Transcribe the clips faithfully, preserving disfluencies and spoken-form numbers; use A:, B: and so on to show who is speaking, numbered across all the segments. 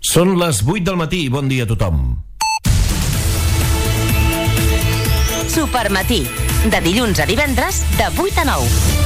A: Són les vuit del matí, bon dia a tothom.
B: Supermatí, de dilluns a divendres, de vuit a nou.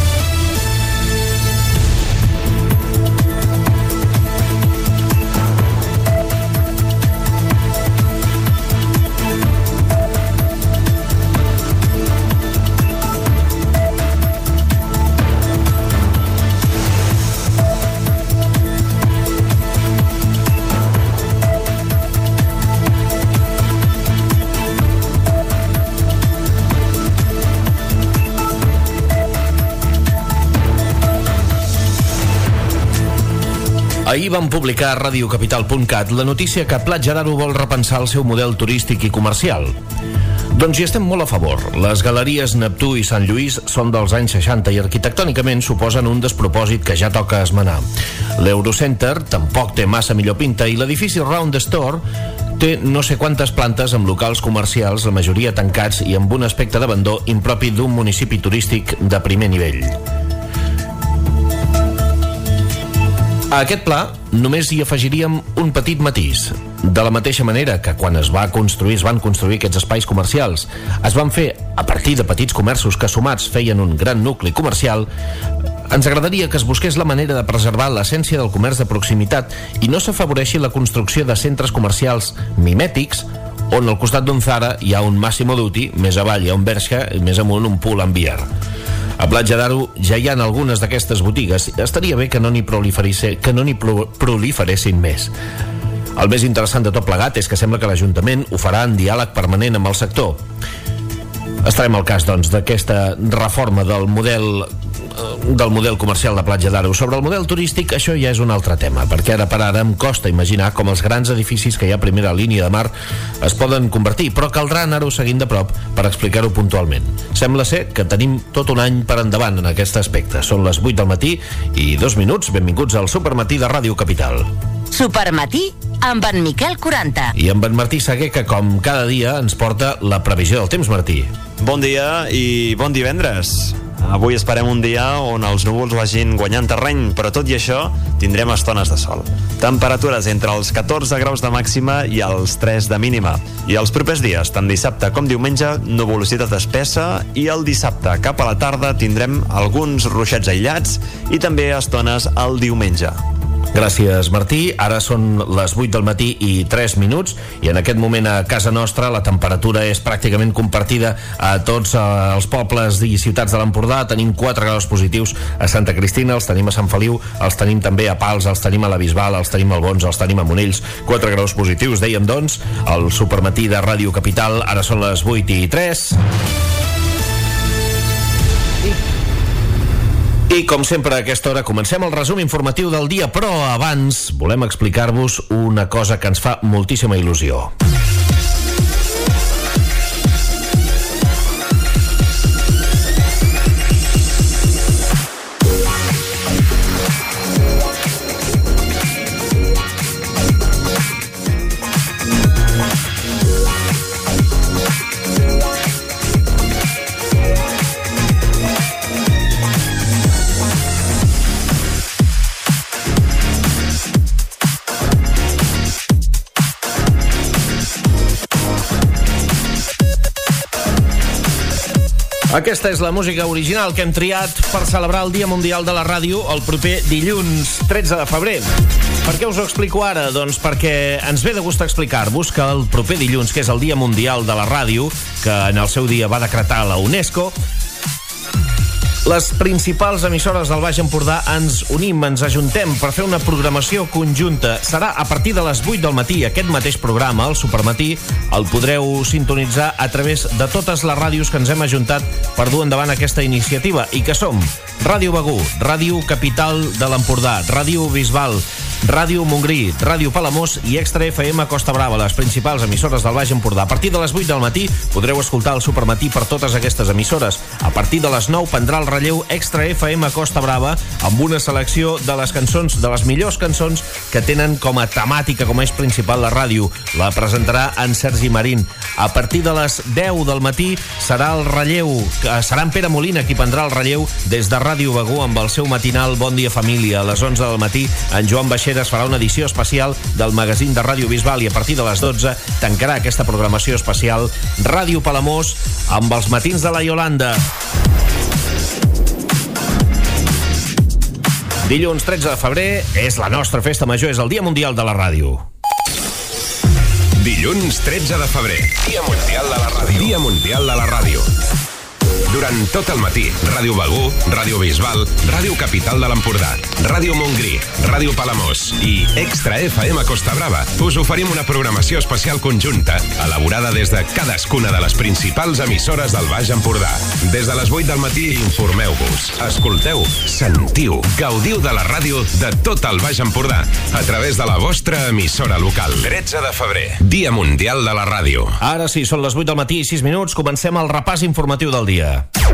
A: Ahir van publicar a radio capital punt cat la notícia que Platja d'Aro vol repensar el seu model turístic i comercial. Doncs hi estem molt a favor. Les galeries Neptú i Sant Lluís són dels anys seixanta i arquitectònicament suposen un despropòsit que ja toca esmenar. L'Eurocenter tampoc té massa millor pinta i l'edifici Round Store té no sé quantes plantes amb locals comercials, la majoria tancats i amb un aspecte d'abandó impropi d'un municipi turístic de primer nivell. A aquest pla només hi afegiríem un petit matís. De la mateixa manera que quan es va construir, es van construir aquests espais comercials, es van fer a partir de petits comerços que sumats feien un gran nucli comercial, ens agradaria que es busqués la manera de preservar l'essència del comerç de proximitat i no s'afavoreixi la construcció de centres comercials mimètics on al costat d'un Zara hi ha un Massimo Dutti, més avall hi ha un Bershka i més amunt un Pull and Bear. A Platja d'Aro ja hi ha algunes d'aquestes botigues. Estaria bé que no n'hi proliferessin, que no n'hi proliferessin més. El més interessant de tot plegat és que sembla que l'Ajuntament ho farà en diàleg permanent amb el sector. Estarem al cas, doncs, d'aquesta reforma del model del model comercial de Platja d'Aro. Sobre el model turístic, això ja és un altre tema, perquè ara per ara em costa imaginar com els grans edificis que hi ha a primera línia de mar es poden convertir, però caldrà anar-ho seguint de prop per explicar-ho puntualment. Sembla ser que tenim tot un any per endavant en aquest aspecte. Són les vuit del matí i dos minuts. Benvinguts al Supermatí de Ràdio Capital.
B: Supermatí amb en Miquel quaranta.
A: I amb en Martí Saguer, que com cada dia ens porta la previsió del temps. Martí.
C: Bon dia i bon divendres. Avui esperem un dia on els núvols vagin guanyant terreny, però tot i això tindrem estones de sol. Temperatures entre els catorze graus de màxima i els tres de mínima. I els propers dies, tant dissabte com diumenge, nuvolositat espessa, i el dissabte cap a la tarda tindrem alguns ruixats aïllats i també estones el diumenge.
A: Gràcies, Martí. Ara són les vuit del matí i tres minuts i en aquest moment a casa nostra la temperatura és pràcticament compartida a tots els pobles i ciutats de l'Empordà. Tenim quatre graus positius a Santa Cristina, els tenim a Sant Feliu, els tenim també a Pals, els tenim a la Bisbal, els tenim a Albons, els tenim a Monells. quatre graus positius, dèiem, doncs, al Supermatí de Ràdio Capital. Ara són les vuit i tres. I com sempre a aquesta hora comencem el resum informatiu del dia, però abans volem explicar-vos una cosa que ens fa moltíssima il·lusió. Aquesta és la música original que hem triat per celebrar el Dia Mundial de la Ràdio el proper dilluns tretze de febrer. Per què us ho explico ara? Doncs perquè ens ve de gust explicar-vos que el proper dilluns, que és el Dia Mundial de la Ràdio, que en el seu dia va decretar la UNESCO, les principals emissores del Baix Empordà ens unim, ens ajuntem per fer una programació conjunta. Serà a partir de les vuit del matí. Aquest mateix programa, el Supermatí, el podreu sintonitzar a través de totes les ràdios que ens hem ajuntat per dur endavant aquesta iniciativa, i que som Ràdio Begur, Ràdio Capital de l'Empordà, Ràdio Bisbal, Ràdio Montgrí, Ràdio Palamós i Extra F M Costa Brava, les principals emissores del Baix Empordà. A partir de les vuit del matí podreu escoltar el Supermatí per totes aquestes emissores. A partir de les nou prendrà el relleu Extra F M Costa Brava amb una selecció de les cançons, de les millors cançons que tenen com a temàtica, com a eix principal la ràdio. La presentarà en Sergi Marín. A partir de les deu del matí serà el relleu, serà en Pere Molina qui prendrà el relleu des de Ràdio Begú amb el seu matinal Bon Dia Família. A les onze del matí en Joan Baixeras farà una edició especial del magazín de Ràdio Bisbal i a partir de les dotze tancarà aquesta programació especial Ràdio Palamós amb els matins de la Iolanda. Dilluns tretze de febrer és la nostra festa major, és el Dia Mundial de la Ràdio.
D: Dilluns tretze de febrer, Dia Mundial de la Ràdio. Dia Mundial de la Ràdio. Durant tot el matí, Ràdio Begú, Ràdio Bisbal, Ràdio Capital de l'Empordà, Ràdio Montgrí, Ràdio Palamós i Extra F M Costa Brava us oferim una programació especial conjunta elaborada des de cadascuna de les principals emissores del Baix Empordà. Des de les vuit del matí informeu-vos, escolteu, sentiu, gaudiu de la ràdio de tot el Baix Empordà a través de la vostra emissora local. tretze de febrer, Dia Mundial de la Ràdio.
A: Ara sí, són les vuit del matí i sis minuts, comencem el repàs informatiu del dia.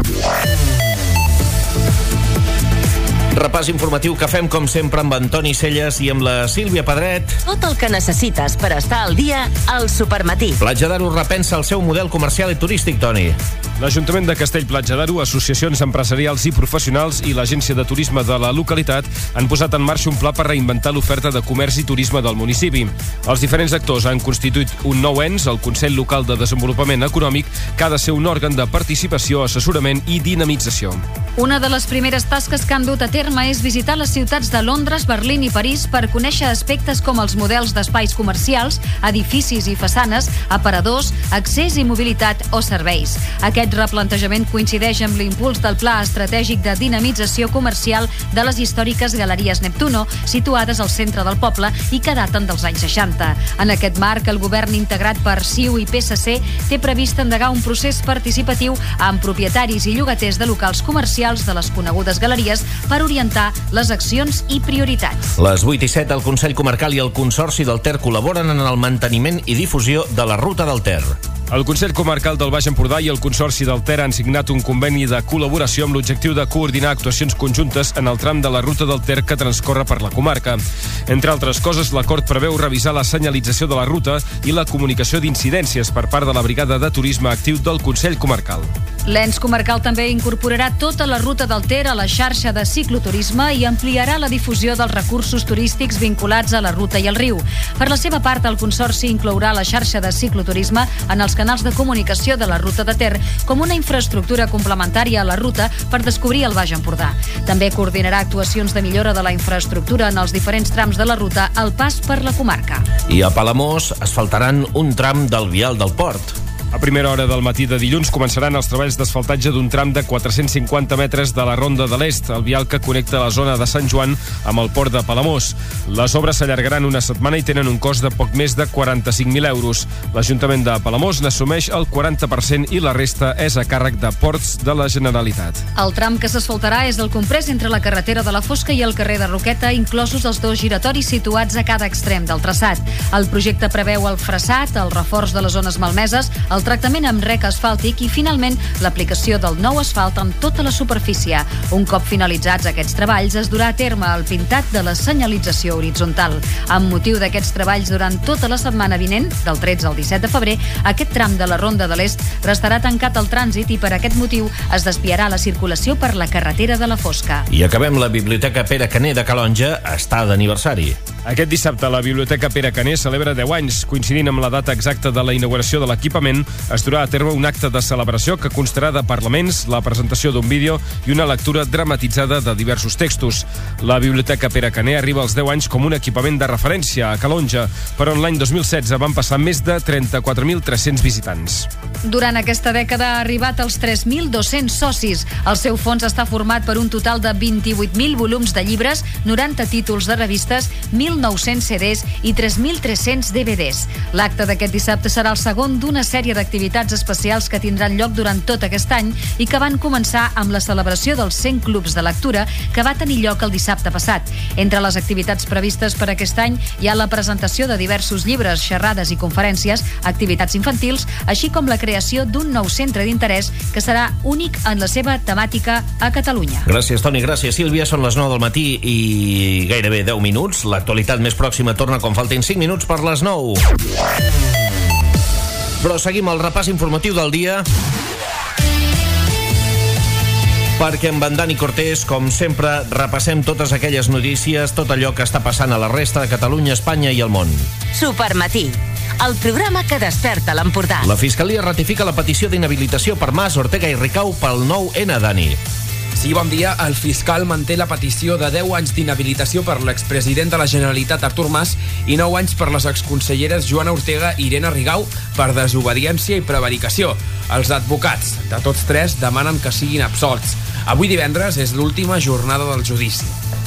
A: Repàs informatiu que fem, com sempre, amb Antoni Celles i amb la Sílvia Pedret.
B: Tot el que necessites per estar al dia al Supermatí.
A: Platja d'Aro repensa el seu model comercial i turístic, Toni.
E: L'Ajuntament de Castell-Platja d'Aro, associacions empresarials i professionals i l'Agència de Turisme de la localitat han posat en marxa un pla per reinventar l'oferta de comerç i turisme del municipi. Els diferents actors han constituït un nou ens, el Consell Local de Desenvolupament Econòmic, que ha de ser un òrgan de participació, assessorament i dinamització.
F: Una de les primeres tasques que han dut a terme és visitar les ciutats de Londres, Berlín i París per conèixer aspectes com els models d'espais comercials, edificis i façanes, aparadors, accés i mobilitat o serveis. Aquest replantejament coincideix amb l'impuls del Pla Estratègic de Dinamització Comercial de les històriques Galeries Neptuno, situades al centre del poble i que daten dels anys seixanta. En aquest marc, el govern integrat per C I U i P S C té previst endegar un procés participatiu amb propietaris i llogaters de locals comercials de les conegudes galeries per orientar les accions i prioritats.
A: Les vuit i set, el Consell Comarcal i el Consorci del Ter col·laboren en el manteniment i difusió de la Ruta del Ter.
E: El Consell Comarcal del Baix Empordà i el Consorci del Ter han signat un conveni de col·laboració amb l'objectiu de coordinar actuacions conjuntes en el tram de la Ruta del Ter que transcorre per la comarca. Entre altres coses, l'acord preveu revisar la senyalització de la ruta i la comunicació d'incidències per part de la Brigada de Turisme Actiu del Consell Comarcal.
F: L'ens comarcal també incorporarà tota la Ruta del Ter a la xarxa de cicloturisme i ampliarà la difusió dels recursos turístics vinculats a la ruta i al riu. Per la seva part, el Consorci inclourà la xarxa de cicloturisme en els canals de comunicació de la Ruta de Ter com una infraestructura complementària a la ruta per descobrir el Baix Empordà. També coordinarà actuacions de millora de la infraestructura en els diferents trams de la ruta al pas per la comarca.
A: I a Palamós asfaltaran un tram del vial del port.
E: A primera hora del matí de dilluns començaran els treballs d'asfaltatge d'un tram de quatre-cents cinquanta metres de la Ronda de l'Est, el vial que connecta la zona de Sant Joan amb el port de Palamós. Les obres s'allargaran una setmana i tenen un cost de poc més de quaranta-cinc mil euros. L'Ajuntament de Palamós n'assumeix el quaranta per cent i la resta és a càrrec de Ports de la Generalitat.
F: El tram que s'asfaltarà és el comprès entre la carretera de la Fosca i el carrer de Roqueta, inclosos els dos giratoris situats a cada extrem del traçat. El projecte preveu el freçat, el reforç de les zones malmeses, el tractament amb rec asfàltic i, finalment, l'aplicació del nou asfalt en tota la superfície. Un cop finalitzats aquests treballs, es durà a terme el pintat de la senyalització horitzontal. Amb motiu d'aquests treballs durant tota la setmana vinent, del tretze al disset de febrer, aquest tram de la Ronda de l'Est restarà tancat al trànsit i per aquest motiu es desviarà la circulació per la carretera de la Fosca.
A: I acabem, la Biblioteca Pere Caner de Calonja està d'aniversari.
E: Aquest dissabte la Biblioteca Pere Caner celebra deu anys. Coincidint amb la data exacta de la inauguració de l'equipament, es durà a terme un acte de celebració que constarà de parlaments, la presentació d'un vídeo i una lectura dramatitzada de diversos textos. La Biblioteca Pere Caner arriba als deu anys com un equipament de referència a Calonja, però en l'any dos mil setze van passar més de trenta-quatre mil tres-cents visitants.
F: Durant aquesta dècada ha arribat als tres mil dos-cents socis. El seu fons està format per un total de vint-i-vuit mil volums de llibres, noranta títols de revistes, mil mil nou-cents C Ds i tres mil tres-cents D V Ds. L'acte d'aquest dissabte serà el segon d'una sèrie d'activitats especials que tindran lloc durant tot aquest any i que van començar amb la celebració dels cent clubs de lectura que va tenir lloc el dissabte passat. Entre les activitats previstes per aquest any hi ha la presentació de diversos llibres, xerrades i conferències, activitats infantils, així com la creació d'un nou centre d'interès que serà únic en la seva temàtica a Catalunya.
A: Gràcies, Toni, gràcies, Sílvia. Són les nou del matí i gairebé deu minuts. L'actualitat més pròxima torna quan faltin cinc minuts per les nou. Però seguim el repàs informatiu del dia, perquè amb en Dani Cortés, com sempre, repassem totes aquelles notícies, tot allò que està passant a la resta de Catalunya, Espanya i el món.
B: Supermatí, el programa que desperta l'Empordà.
A: La Fiscalia ratifica la petició d'inhabilitació per Mas, Ortega i Ricau pel nou ene, Dani.
G: Sí, bon dia. El fiscal manté la petició de deu anys d'inhabilitació per l'expresident de la Generalitat, Artur Mas, i nou anys per les exconselleres Joana Ortega i Irene Rigau per desobediència i prevaricació. Els advocats de tots tres demanen que siguin absolts. Avui divendres és l'última jornada del judici.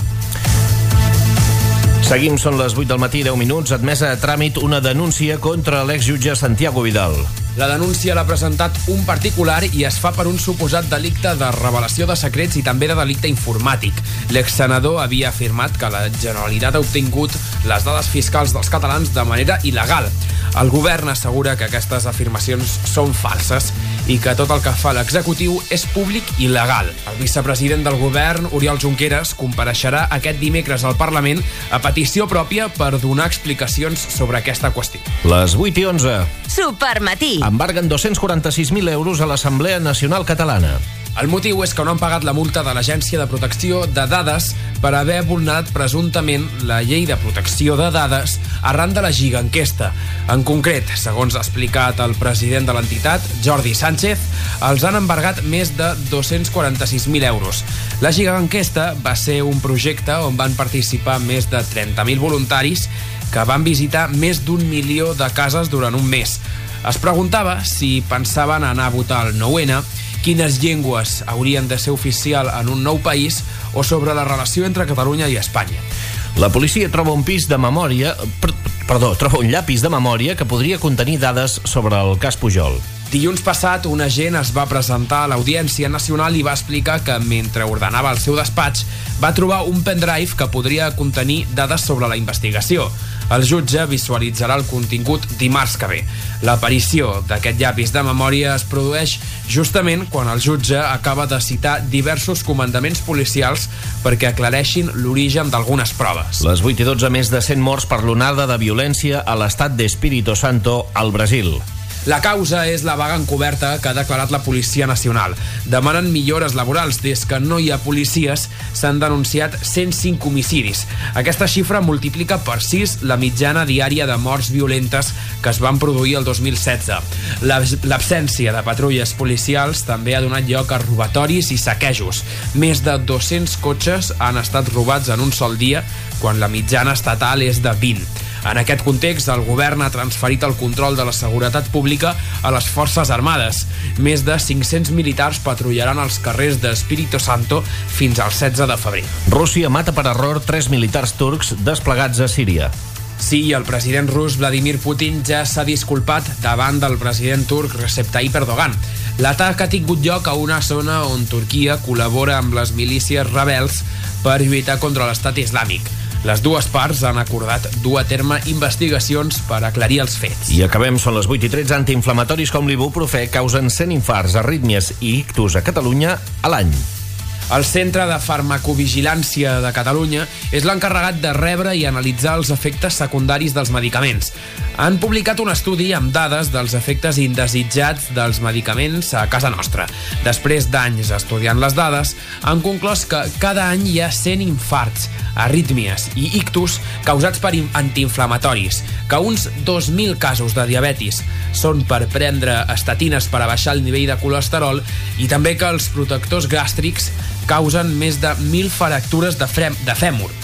A: Seguim, són les vuit del matí, deu minuts, admesa a tràmit una denúncia contra l'exjutge Santiago Vidal.
G: La denúncia l'ha presentat un particular i es fa per un suposat delicte de revelació de secrets i també de delicte informàtic. L'exsenador havia afirmat que la Generalitat ha obtingut les dades fiscals dels catalans de manera il·legal. El govern assegura que aquestes afirmacions són falses i que tot el que fa l'executiu és públic i legal. El vicepresident del govern, Oriol Junqueras, compareixerà aquest dimecres al Parlament a petició pròpia per donar explicacions sobre aquesta qüestió.
A: Les vuit i onze.
B: Supermatí.
A: Embarguen dos-cents quaranta-sis mil euros a l'Assemblea Nacional Catalana.
G: El motiu és que no han pagat la multa de l'Agència de Protecció de Dades per haver vulnerat presumptament la llei de protecció de dades arran de la gigaenquesta. En concret, segons ha explicat el president de l'entitat, Jordi Sánchez, els han embargat més de dos-cents quaranta-sis mil euros. La gigaenquesta va ser un projecte on van participar més de trenta mil voluntaris que van visitar més d'un milió de cases durant un mes. Es preguntava si pensaven anar a votar el nou ene, quines llengües haurien de ser oficial en un nou país o sobre la relació entre Catalunya i Espanya.
A: La policia troba un pis de memòria... Perdó, troba un llapis de memòria que podria contenir dades sobre el cas Pujol.
G: Dilluns passat, un agent es va presentar a l'Audiència Nacional i va explicar que, mentre ordenava el seu despatx, va trobar un pendrive que podria contenir dades sobre la investigació. El jutge visualitzarà el contingut dimarts que ve. L'aparició d'aquest llapis de memòria es produeix justament quan el jutge acaba de citar diversos comandaments policials perquè aclareixin l'origen d'algunes proves.
A: Les vuit i dotze, més de cent morts per l'onada de violència a l'estat d'Espírito Santo al Brasil.
G: La causa és la vaga encoberta que ha declarat la Policia Nacional. Demanen millores laborals. Des que no hi ha policies, s'han denunciat cent cinc homicidis. Aquesta xifra multiplica per sis la mitjana diària de morts violentes que es van produir el dos mil setze. L'absència de patrulles policials també ha donat lloc a robatoris i saquejos. Més de dos-cents cotxes han estat robats en un sol dia, quan la mitjana estatal és de vint. En aquest context, el govern ha transferit el control de la seguretat pública a les Forces Armades. Més de cinc-cents militars patrullaran els carrers d'Espírito Santo fins al setze de febrer.
A: Rússia mata per error tres militars turcs desplegats a Síria.
G: Sí, el president rus Vladimir Putin ja s'ha disculpat davant del president turc Recep Tayyip Erdogan. L'atac ha tingut lloc a una zona on Turquia col·labora amb les milícies rebels per lluitar contra l'estat islàmic. Les dues parts han acordat dur a terme investigacions per aclarir els fets.
A: I acabem, són les vuit i tretze. Antiinflamatoris com l'ibuprofè causen cent infarts, arrítmies i ictus a Catalunya a l'any.
G: El Centre de Farmacovigilància de Catalunya és l'encarregat de rebre i analitzar els efectes secundaris dels medicaments. Han publicat un estudi amb dades dels efectes indesitjats dels medicaments a casa nostra. Després d'anys estudiant les dades, han conclòs que cada any hi ha cent infarts, arrítmies i ictus causats per antiinflamatoris, que uns dos mil casos de diabetis són per prendre estatines per a baixar el nivell de colesterol i també que els protectors gàstrics causen més de mil fractures de, frem, de fèmur.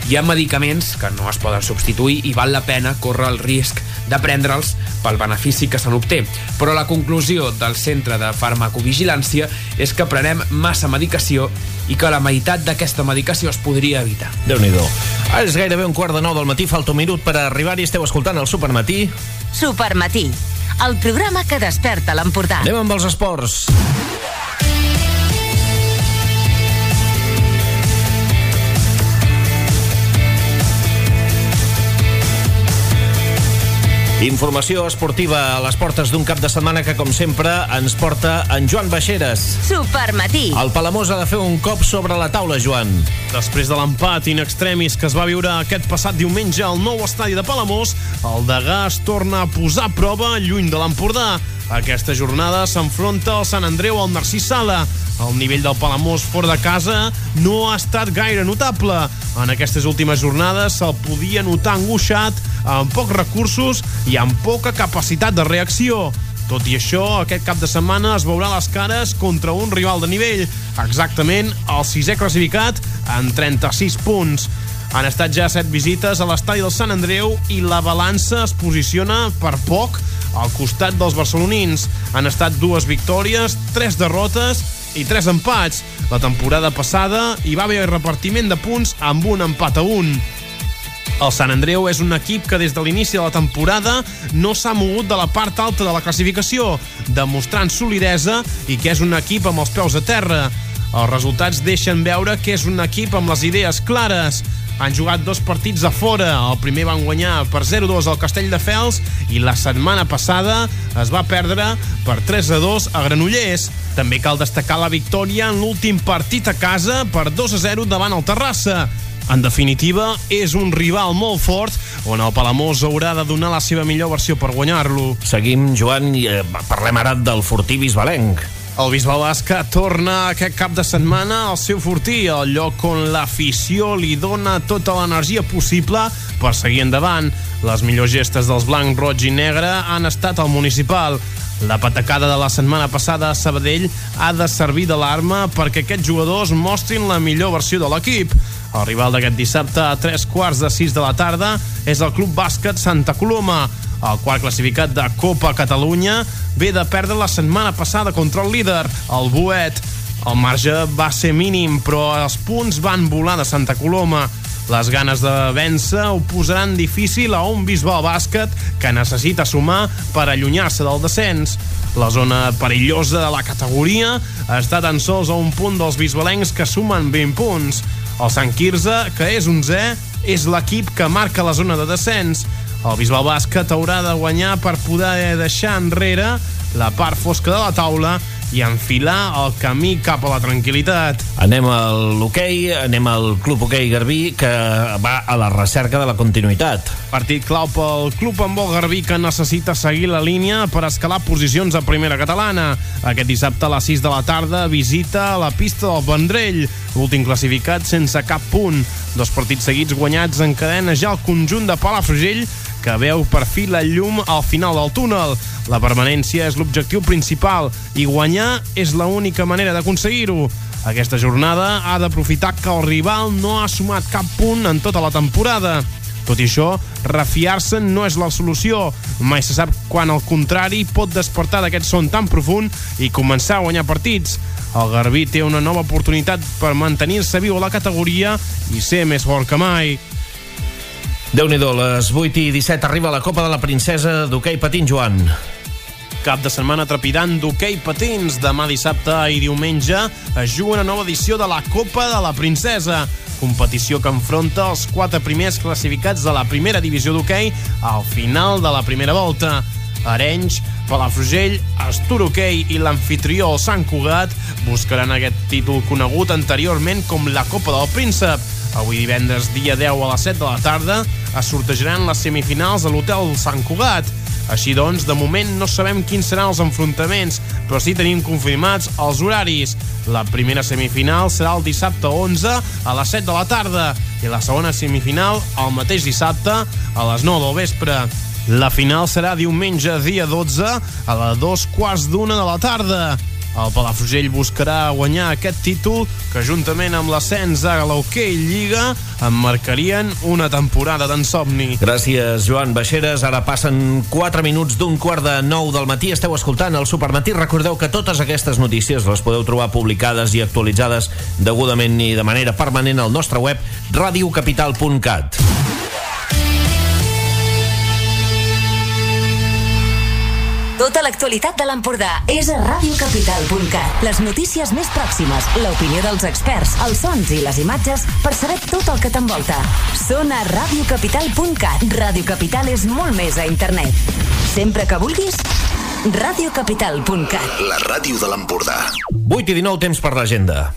G: Hi ha medicaments que no es poden substituir i val la pena córrer el risc de prendre'ls pel benefici que se n'obté. Però la conclusió del Centre de Farmacovigilància és que prenem massa medicació i que la meitat d'aquesta medicació es podria evitar.
A: Déu-n'hi-do. És gairebé un quart de nou del matí, falta un minut per arribar-hi. Esteu escoltant el Supermatí.
B: Supermatí, el programa que desperta l'Empordà.
A: Anem amb els esports. Informació esportiva a les portes d'un cap de setmana que, com sempre, ens porta en Joan Baixeres.
B: Supermatí.
A: El Palamós ha de fer un cop sobre la taula, Joan.
H: Després de l'empat in extremis que es va viure aquest passat diumenge al nou estadi de Palamós, el Degà es torna a posar a prova lluny de l'Empordà. Aquesta jornada s'enfronta al Sant Andreu al Narcís Sala. El nivell del Palamós fora de casa no ha estat gaire notable. En aquestes últimes jornades se'l podia notar angoixat, amb pocs recursos i amb poca capacitat de reacció. Tot i això, aquest cap de setmana es veurà les cares contra un rival de nivell, exactament el sisè classificat en trenta-sis punts. Han estat ja set visites a l'estadi del Sant Andreu i la balança es posiciona per poc al costat dels barcelonins. Han estat dues victòries, tres derrotes i tres empats. La temporada passada hi va haver repartiment de punts amb un empat a un. El Sant Andreu és un equip que des de l'inici de la temporada no s'ha mogut de la part alta de la classificació, demostrant solidesa i que és un equip amb els peus a terra. Els resultats deixen veure que és un equip amb les idees clares. Han jugat dos partits a fora. El primer van guanyar per zero a dos al Castelldefels i la setmana passada es va perdre per tres a dos a Granollers. També cal destacar la victòria en l'últim partit a casa per dos a zero davant el Terrassa. En definitiva, és un rival molt fort on el Palamós haurà de donar la seva millor versió per guanyar-lo.
A: Seguim, Joan, i eh, parlem ara del Fortí bisbalenc.
H: El Bisbal Bàsquet torna aquest cap de setmana al seu Fortí, el lloc on l'afició li dona tota l'energia possible per seguir endavant. Les millors gestes dels blanc, roig i negre han estat al municipal. La patacada de la setmana passada a Sabadell ha de servir d'alarma perquè aquests jugadors mostrin la millor versió de l'equip. El rival d'aquest dissabte a tres quarts de sis de la tarda és el Club Bàsquet Santa Coloma. El quart classificat de Copa Catalunya ve de perdre la setmana passada contra el líder, el Boet. El marge va ser mínim, però els punts van volar de Santa Coloma. Les ganes de vèncer ho posaran difícil a un Bisbal Bàsquet que necessita sumar per allunyar-se del descens. La zona perillosa de la categoria està tan sols a un punt dels bisbalencs que sumen vint punts. El Sant Quirze, que és onzè, és l'equip que marca la zona de descens. El Bisbal Bàsquet haurà de guanyar per poder deixar enrere la part fosca de la taula i enfilar el camí cap a la tranquil·litat.
A: Anem a l'hoquei, anem al Club Hoquei Garbí, que va a la recerca de la continuïtat.
H: Partit clau pel Club Handbol Garbí, que necessita seguir la línia per escalar posicions a primera catalana. Aquest dissabte a les sis de la tarda visita la pista del Vendrell, l'últim classificat sense cap punt. Dos partits seguits guanyats encadena ja el conjunt de Palafrugell, que veu per fi la llum al final del túnel. La permanència és l'objectiu principal i guanyar és l'única manera d'aconseguir-ho. Aquesta jornada ha d'aprofitar que el rival no ha sumat cap punt en tota la temporada. Tot i això, refiar-se no és la solució. Mai se sap quan el contrari pot despertar d'aquest son tan profund i començar a guanyar partits. El Garbí té una nova oportunitat per mantenir-se viu a la categoria i ser més fort que mai.
A: Déu-n'hi-do, les vuit i disset arriba la Copa de la Princesa d'hoquei patins, Joan.
H: Cap de setmana trepidant d'hoquei patins. Demà dissabte i diumenge es juga una nova edició de la Copa de la Princesa, competició que enfronta els quatre primers classificats de la primera divisió d'hoquei al final de la primera volta. Arenys, Palafrugell, Astur Hoquei i l'anfitrió el Sant Cugat buscaran aquest títol conegut anteriorment com la Copa del Príncep. Avui divendres, dia deu a les set de la tarda, es sortejaran les semifinals a l'hotel Sant Cugat. Així doncs, de moment no sabem quins seran els enfrontaments, però sí tenim confirmats els horaris. La primera semifinal serà el dissabte onze a les set de la tarda i la segona semifinal el mateix dissabte a les nou del vespre. La final serà diumenge, dia dotze, a les dos quarts d'una de la tarda. el Palafrugell buscarà guanyar aquest títol que juntament amb l'ascens a l'Hockey Lliga emmarcarien una temporada d'ensomni.
A: Gràcies, Joan Baixeres. Ara passen quatre minuts d'un quart de nou del matí. Esteu escoltant el Supermatí. Recordeu que totes aquestes notícies les podeu trobar publicades i actualitzades degudament i de manera permanent al nostre web radio capital punt cat.
B: Tota l'actualitat de l'Empordà és a radio capital punt cat. Les notícies més pròximes, l'opinió dels experts, els sons i les imatges per saber tot el que t'envolta. Són a radio capital punt cat. Radio Capital és molt més a internet. Sempre que vulguis, radio capital punt cat.
I: La ràdio de l'Empordà.
A: vuit i dinou, temps per l'agenda.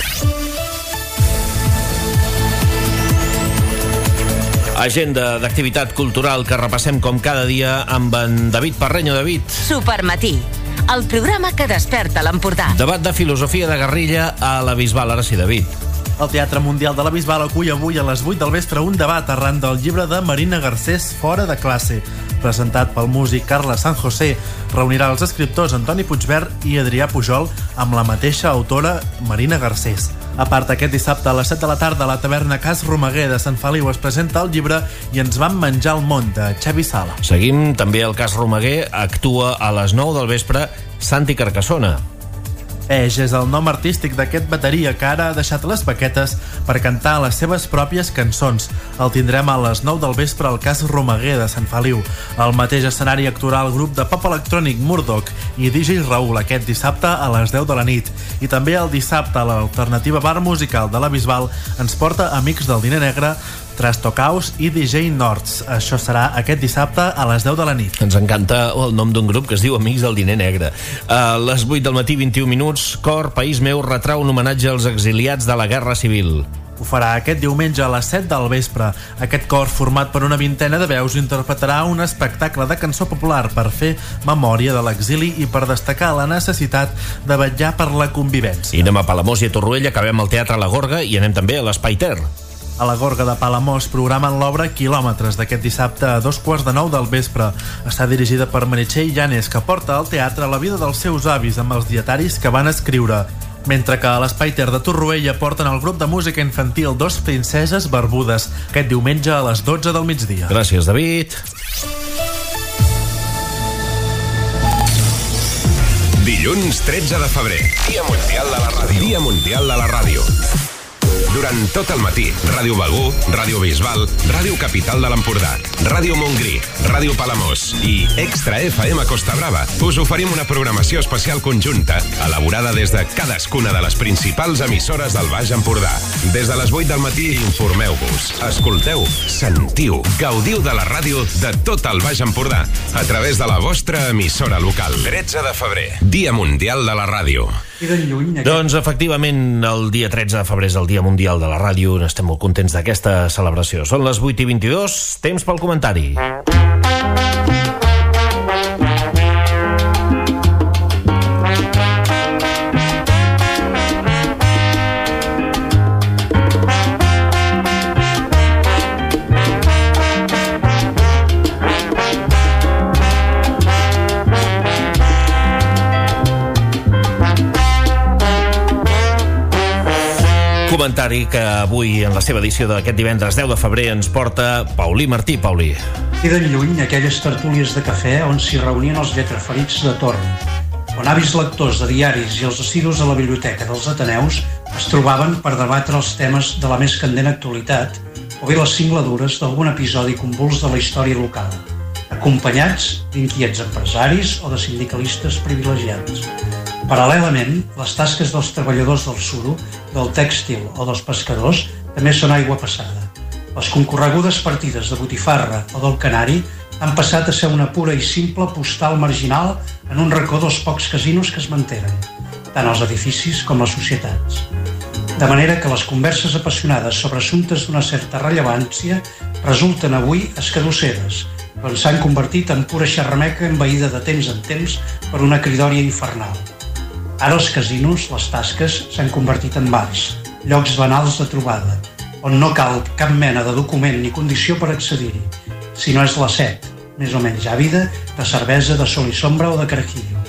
A: Agenda d'activitat cultural que repassem com cada dia amb en David Parreño. David.
B: Supermatí, el programa que desperta l'Empordà.
A: Debat de filosofia de guerrilla a la Bisbal. Ara sí, David.
J: El Teatre Mundial de la Bisbal acull avui a les vuit del vespre un debat arran del llibre de Marina Garcés, Fora de classe. Presentat pel músic Carles San José, reunirà els escriptors Antoni Puigvert i Adrià Pujol amb la mateixa autora Marina Garcés. A part, aquest dissabte a les set de la tarda a la taverna Cas Romeguer de Sant Feliu es presenta el llibre I ens vam menjar el món, de Xavi Sala.
A: Seguim també al Cas Romeguer. Actua a les nou del vespre Santi Carcassona.
J: Eix és el nom artístic d'aquest bateria que ara ha deixat les baquetes per cantar les seves pròpies cançons. El tindrem a les nou del vespre al Cas Romeguer de Sant Feliu. Al mateix escenari actuarà el grup de pop electrònic Murdoch i D J Raül aquest dissabte a les deu de la nit. I també el dissabte a l'alternativa bar musical de la Bisbal ens porta Amics del Diner Negre, Trastocaus i D J Nords. Això serà aquest dissabte a les deu de la nit.
A: Ens encanta el nom d'un grup que es diu Amics del Diner Negre. A les vuit del matí, vint-i-un minuts, Cor, País meu, retrà un homenatge als exiliats de la Guerra Civil.
J: Ho farà aquest diumenge a les set del vespre. Aquest cor, format per una vintena de veus, interpretarà un espectacle de cançó popular per fer memòria de l'exili i per destacar la necessitat de vetllar per la convivència.
A: I anem a Palamós i a Torroella, acabem al Teatre La Gorga i anem també a l'Espai Ter.
J: A la Gorga de Palamós programen l'obra Quilòmetres d'aquest dissabte a dos quarts de nou del vespre. Està dirigida per Meritxell Llanes, que porta al teatre la vida dels seus avis amb els dietaris que van escriure. Mentre que a l'Espai Ter de Torroella porten el grup de música infantil Dos Princeses Barbudes aquest diumenge a les dotze del migdia.
A: Gràcies, David.
D: Dilluns tretze de febrer, Dia Mundial de la Ràdio. Dia Mundial de la Ràdio. Durant tot el matí, Ràdio Begur, Ràdio Bisbal, Ràdio Capital de l'Empordà, Ràdio Montgrí, Ràdio Palamós i Extra F M Costa Brava us oferim una programació especial conjunta elaborada des de cadascuna de les principals emissores del Baix Empordà. Des de les vuit del matí informeu-vos, escolteu, sentiu, gaudiu de la ràdio de tot el Baix Empordà a través de la vostra emissora local. tretze de febrer, Dia Mundial de la Ràdio.
A: Doncs efectivament el dia tretze de febrer és el Dia Mundial de la Ràdio. Estem molt contents d'aquesta celebració. Són les vuit i vint-i-dos, temps pel comentari. Comentari que avui, en la seva edició d'aquest divendres deu de febrer, ens porta Paulí Martí. Paulí.
K: Queden lluny aquelles tertúlies de cafè on s'hi reunien els lletraferits de torn, on avis lectors de diaris i els assidus a la biblioteca dels Ateneus es trobaven per debatre els temes de la més candent actualitat o bé les cingladures d'algun episodi convuls de la història local, acompanyats d'inquiets empresaris o de sindicalistes privilegiats. Paral·lelament, les tasques dels treballadors del suro, del tèxtil o dels pescadors també són aigua passada. Les concorregudes partides de botifarra o del canari han passat a ser una pura i simple postal marginal en un racó dels pocs casinos que es mantenen, tant als edificis com les societats. De manera que les converses apassionades sobre assumptes d'una certa rellevància resulten avui escadusseres, quan s'han convertit en pura xerrameca envaïda de temps en temps per una cridòria infernal. Ara els casinos, les tasques, s'han convertit en bars, llocs banals de trobada, on no cal cap mena de document ni condició per accedir-hi, sinó és la set, més o menys àvida, de cervesa, de sol i sombra o de carajillo.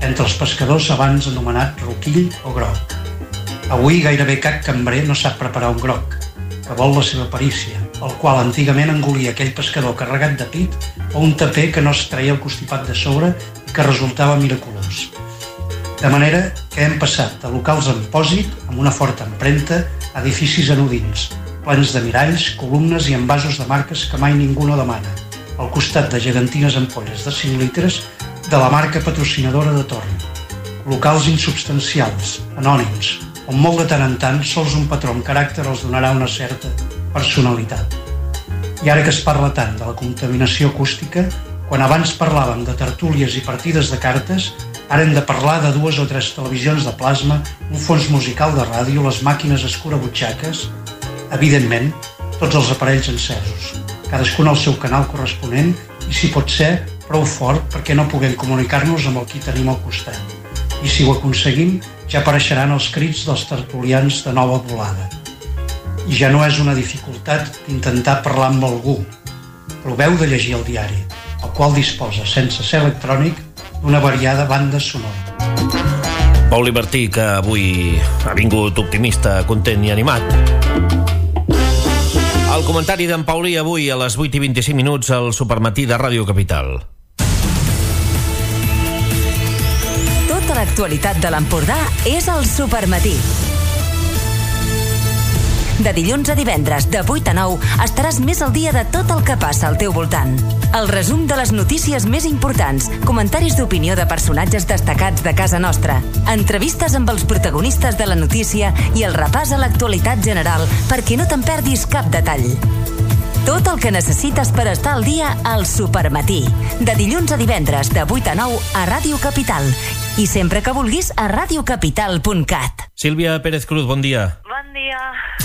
K: entre els pescadors abans anomenat roquill o groc. Avui gairebé cap cambrer no sap preparar un groc, que vol la seva perícia, el qual antigament engolia aquell pescador carregat de pit o un taper que no es treia el constipat de sobre i que resultava miraculós. De manera que hem passat de locals amb pòsit, amb una forta empremta, a edificis anodins, plens de miralls, columnes i envasos de marques que mai ningú no demana, al costat de gegantines ampolles de cinc litres de la marca patrocinadora de torn. Locals insubstancials, anònims, on molt de tant en tant sols un patró amb caràcter els donarà una certa personalitat. I ara que es parla tant de la contaminació acústica, quan abans parlàvem de tertúlies i partides de cartes, ara hem de parlar de dues o tres televisions de plasma, un fons musical de ràdio, les màquines escurabutxaques, evidentment, tots els aparells encesos, cadascun al seu canal corresponent i, si pot ser, prou fort perquè no puguem comunicar-nos amb el qui tenim al costat. I si ho aconseguim, ja apareixeran els crits dels tertulians de nova volada. I ja no és una dificultat intentar parlar amb algú. Proveu de llegir el diari, el qual disposa, sense ser electrònic, d'una variada banda sonora.
A: Pau Libertí, que avui ha vingut optimista, content i animat. El comentari d'en Paulí avui a les vuit i vint-i-cinc minuts al Supermatí de Ràdio Capital.
B: Tota l'actualitat de l'Empordà és al Supermatí. De dilluns a divendres, de vuit a nou, estaràs més al dia de tot el que passa al teu voltant. El resum de les notícies més importants, comentaris d'opinió de personatges destacats de casa nostra, entrevistes amb els protagonistes de la notícia i el repàs a l'actualitat general perquè no te'n perdis cap detall. Tot el que necessites per estar al dia al Supermatí. De dilluns a divendres, de vuit a nou, a Ràdio Capital. I sempre que vulguis, a radiocapital punt cat.
A: Sílvia Pérez Cruz, bon dia.
I: Bon dia.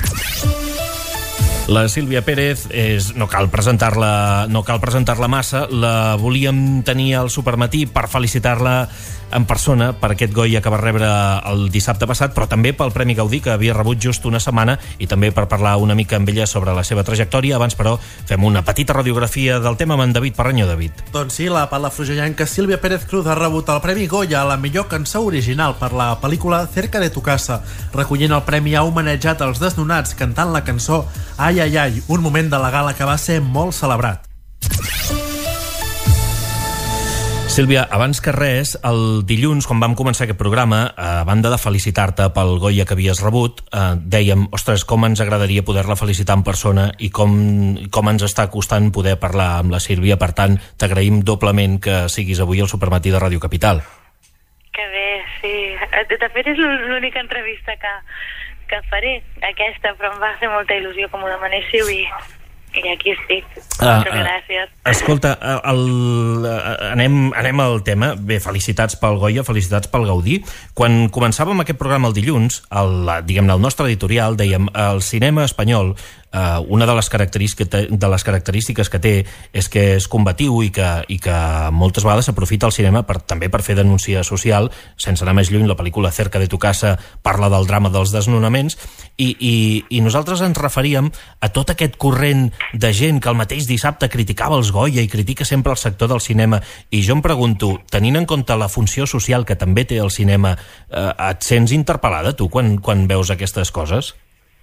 A: La Sílvia Pérez és, no cal presentar-la, no cal presentar-la massa, la volíem tenir al Supermatí per felicitar-la en persona per aquest Goya que va rebre el dissabte passat, però també pel Premi Gaudí que havia rebut just una setmana i també per parlar una mica amb ella sobre la seva trajectòria. Abans, però, fem una petita radiografia del tema amb en David Parreño. David.
J: Doncs sí, la palafrugellanca Sílvia Pérez Cruz ha rebut el Premi Goya a la millor cançó original per la pel·lícula Cerca de tu casa. Recollint el premi ha homenatjat els desnonats cantant la cançó Ai, ai, ai, un moment de la gala que va ser molt celebrat.
A: Sílvia, abans que res, el dilluns, quan vam començar aquest programa, a banda de felicitar-te pel Goya que havies rebut, eh, dèiem, ostres, com ens agradaria poder-la felicitar en persona i com, com ens està costant poder parlar amb la Sílvia. Per tant, t'agraïm doblement que siguis avui al Supermatí de Ràdio Capital.
I: Que bé, sí. De fet, és l'única entrevista que, que faré, aquesta, però em va fer molta il·lusió que m'ho demanéssiu i... I aquí estic. Moltes uh, gràcies. Uh,
A: escolta, el, el, anem, anem al tema. Bé, felicitats pel Goya, felicitats pel Gaudí. Quan començàvem aquest programa el dilluns, el, diguem-ne, el nostre editorial, dèiem, el cinema espanyol, uh, una de les, característiques, de les característiques que té és que és combatiu i que, i que moltes vegades s'aprofita el cinema per, també per fer denúncia social. Sense anar més lluny, la pel·lícula Cerca de tu casa parla del drama dels desnonaments i, i, i nosaltres ens referíem a tot aquest corrent de gent que el mateix dissabte criticava els Goya i critica sempre el sector del cinema, i jo em pregunto, tenint en compte la funció social que també té el cinema, eh, et sents interpel·lada tu quan, quan veus aquestes coses?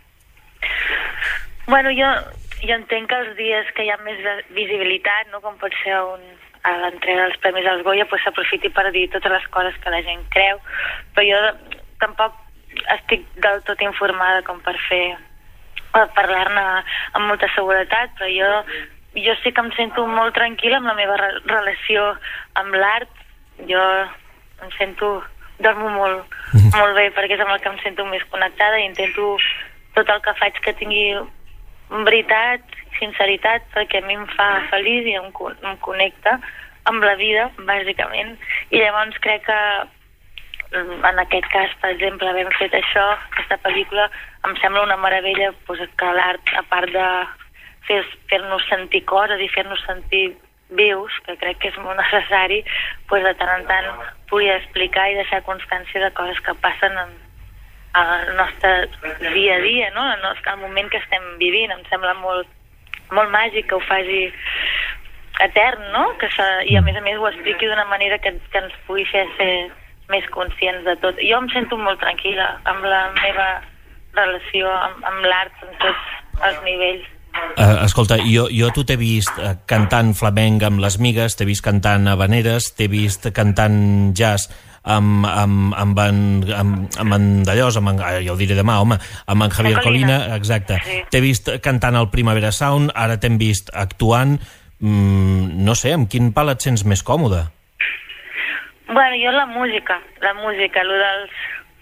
I: Bueno, jo, jo entenc que els dies que hi ha més visibilitat, no, com pot ser un, a l'entrega dels Premis als Goya, pues s'aprofiti per dir totes les coses que la gent creu, però jo tampoc estic del tot informada com per fer parlar-ne amb molta seguretat, però jo, jo sí que em sento molt tranquil·la amb la meva re relació amb l'art. Jo em sento, dormo molt, molt bé perquè és amb el que em sento més connectada i intento tot el que faig que tingui veritat, sinceritat, perquè a mi em fa feliç i em, em connecta amb la vida, bàsicament, i llavors crec que en aquest cas, per exemple, havent fet això, aquesta pel·lícula, em sembla una meravella pues, que l'art, a part de fer-nos sentir coses i fer-nos sentir vius, que crec que és molt necessari, pues, de tant en tant pugui explicar i deixar constància de coses que passen en el nostre dia a dia, no? En el moment que estem vivint. Em sembla molt, molt màgic que ho faci etern, no? Que i a més a més ho expliqui d'una manera que, que ens pugui fer ser més conscients de tot. Jo em sento molt tranquil·la amb la meva relació amb, amb l'art en tots els nivells.
A: Uh, escolta, jo, jo tu t'he vist uh, cantant flamenc amb les migues, t'he vist cantant habaneres, t'he vist cantant jazz amb, amb, amb, en, amb, amb en Dallós, amb en, ja ho diré demà, home, amb en Javier Colina, exacte. Sí. T'he vist cantant al Primavera Sound, ara t'hem vist actuant. Mm, no sé, amb quin pal et sents més còmode?
I: Bueno, jo la música, la música, allò dels...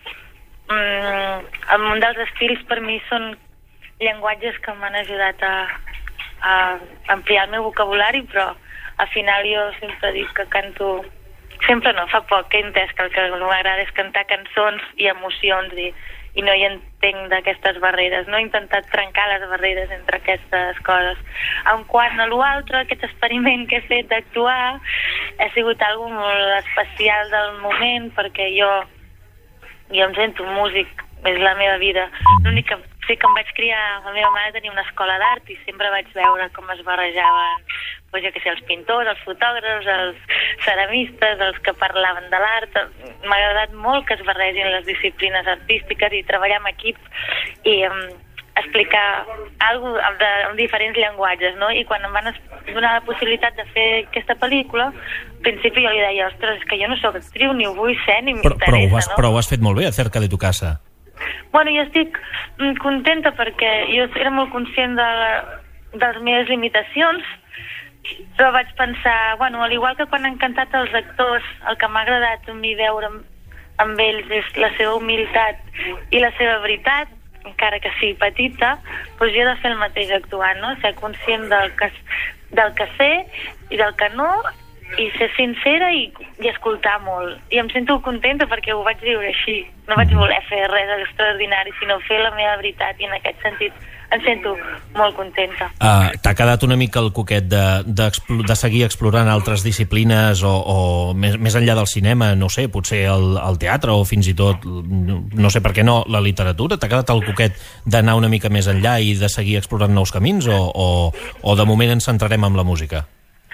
I: Mm, un dels estils per mi són llenguatges que m'han ajudat a, a ampliar el meu vocabulari, però al final jo sempre dic que canto... Sempre no, fa poc que he entès que el que m'agrada és cantar cançons i emocions i, i no hi entenc d'aquestes barreres. No he intentat trencar les barreres entre aquestes coses. En quant a l'altre, aquest experiment que he fet d'actuar ha sigut algo molt especial del moment, perquè jo, jo em sento músic, és la meva vida. L'únic que sí que em vaig criar, la meva mare tenia una escola d'art i sempre vaig veure com es barrejaven, doncs jo què sé, els pintors, els fotògrafs, els ceramistes, els que parlaven de l'art. M'ha agradat molt que es barregin les disciplines artístiques i treballar en equip i um, explicar alguna cosa de, amb diferents llenguatges, no? I quan em van donar la possibilitat de fer aquesta pel·lícula, al principi jo li deia, ostres, és que jo no sóc actriu, ni ho vull ser, ni m'interessa,
A: però, però, ho has,
I: no?
A: Però ho has fet molt bé, acerca de tu casa.
I: Bueno, jo estic contenta perquè jo era molt conscient de, la, de les meves limitacions, però vaig pensar, bueno, al igual que quan han cantat els actors, el que m'ha agradat a mi veure amb, amb ells és la seva humilitat i la seva veritat, encara que sigui petita, doncs jo he de fer el mateix actuant, no? Ser conscient del que, del que sé i del que no, i ser sincera i, i escoltar molt. I em sento contenta perquè ho vaig viure així. No vaig voler fer res extraordinari, sinó fer la meva veritat, i en aquest sentit em sento molt contenta.
A: Uh, T'ha quedat una mica el coquet de, de, de seguir explorant altres disciplines o, o més, més enllà del cinema, no sé, potser el, el teatre o fins i tot, no sé per què no, la literatura? T'ha quedat el coquet d'anar una mica més enllà i de seguir explorant nous camins o, o, o de moment ens centrarem en la música?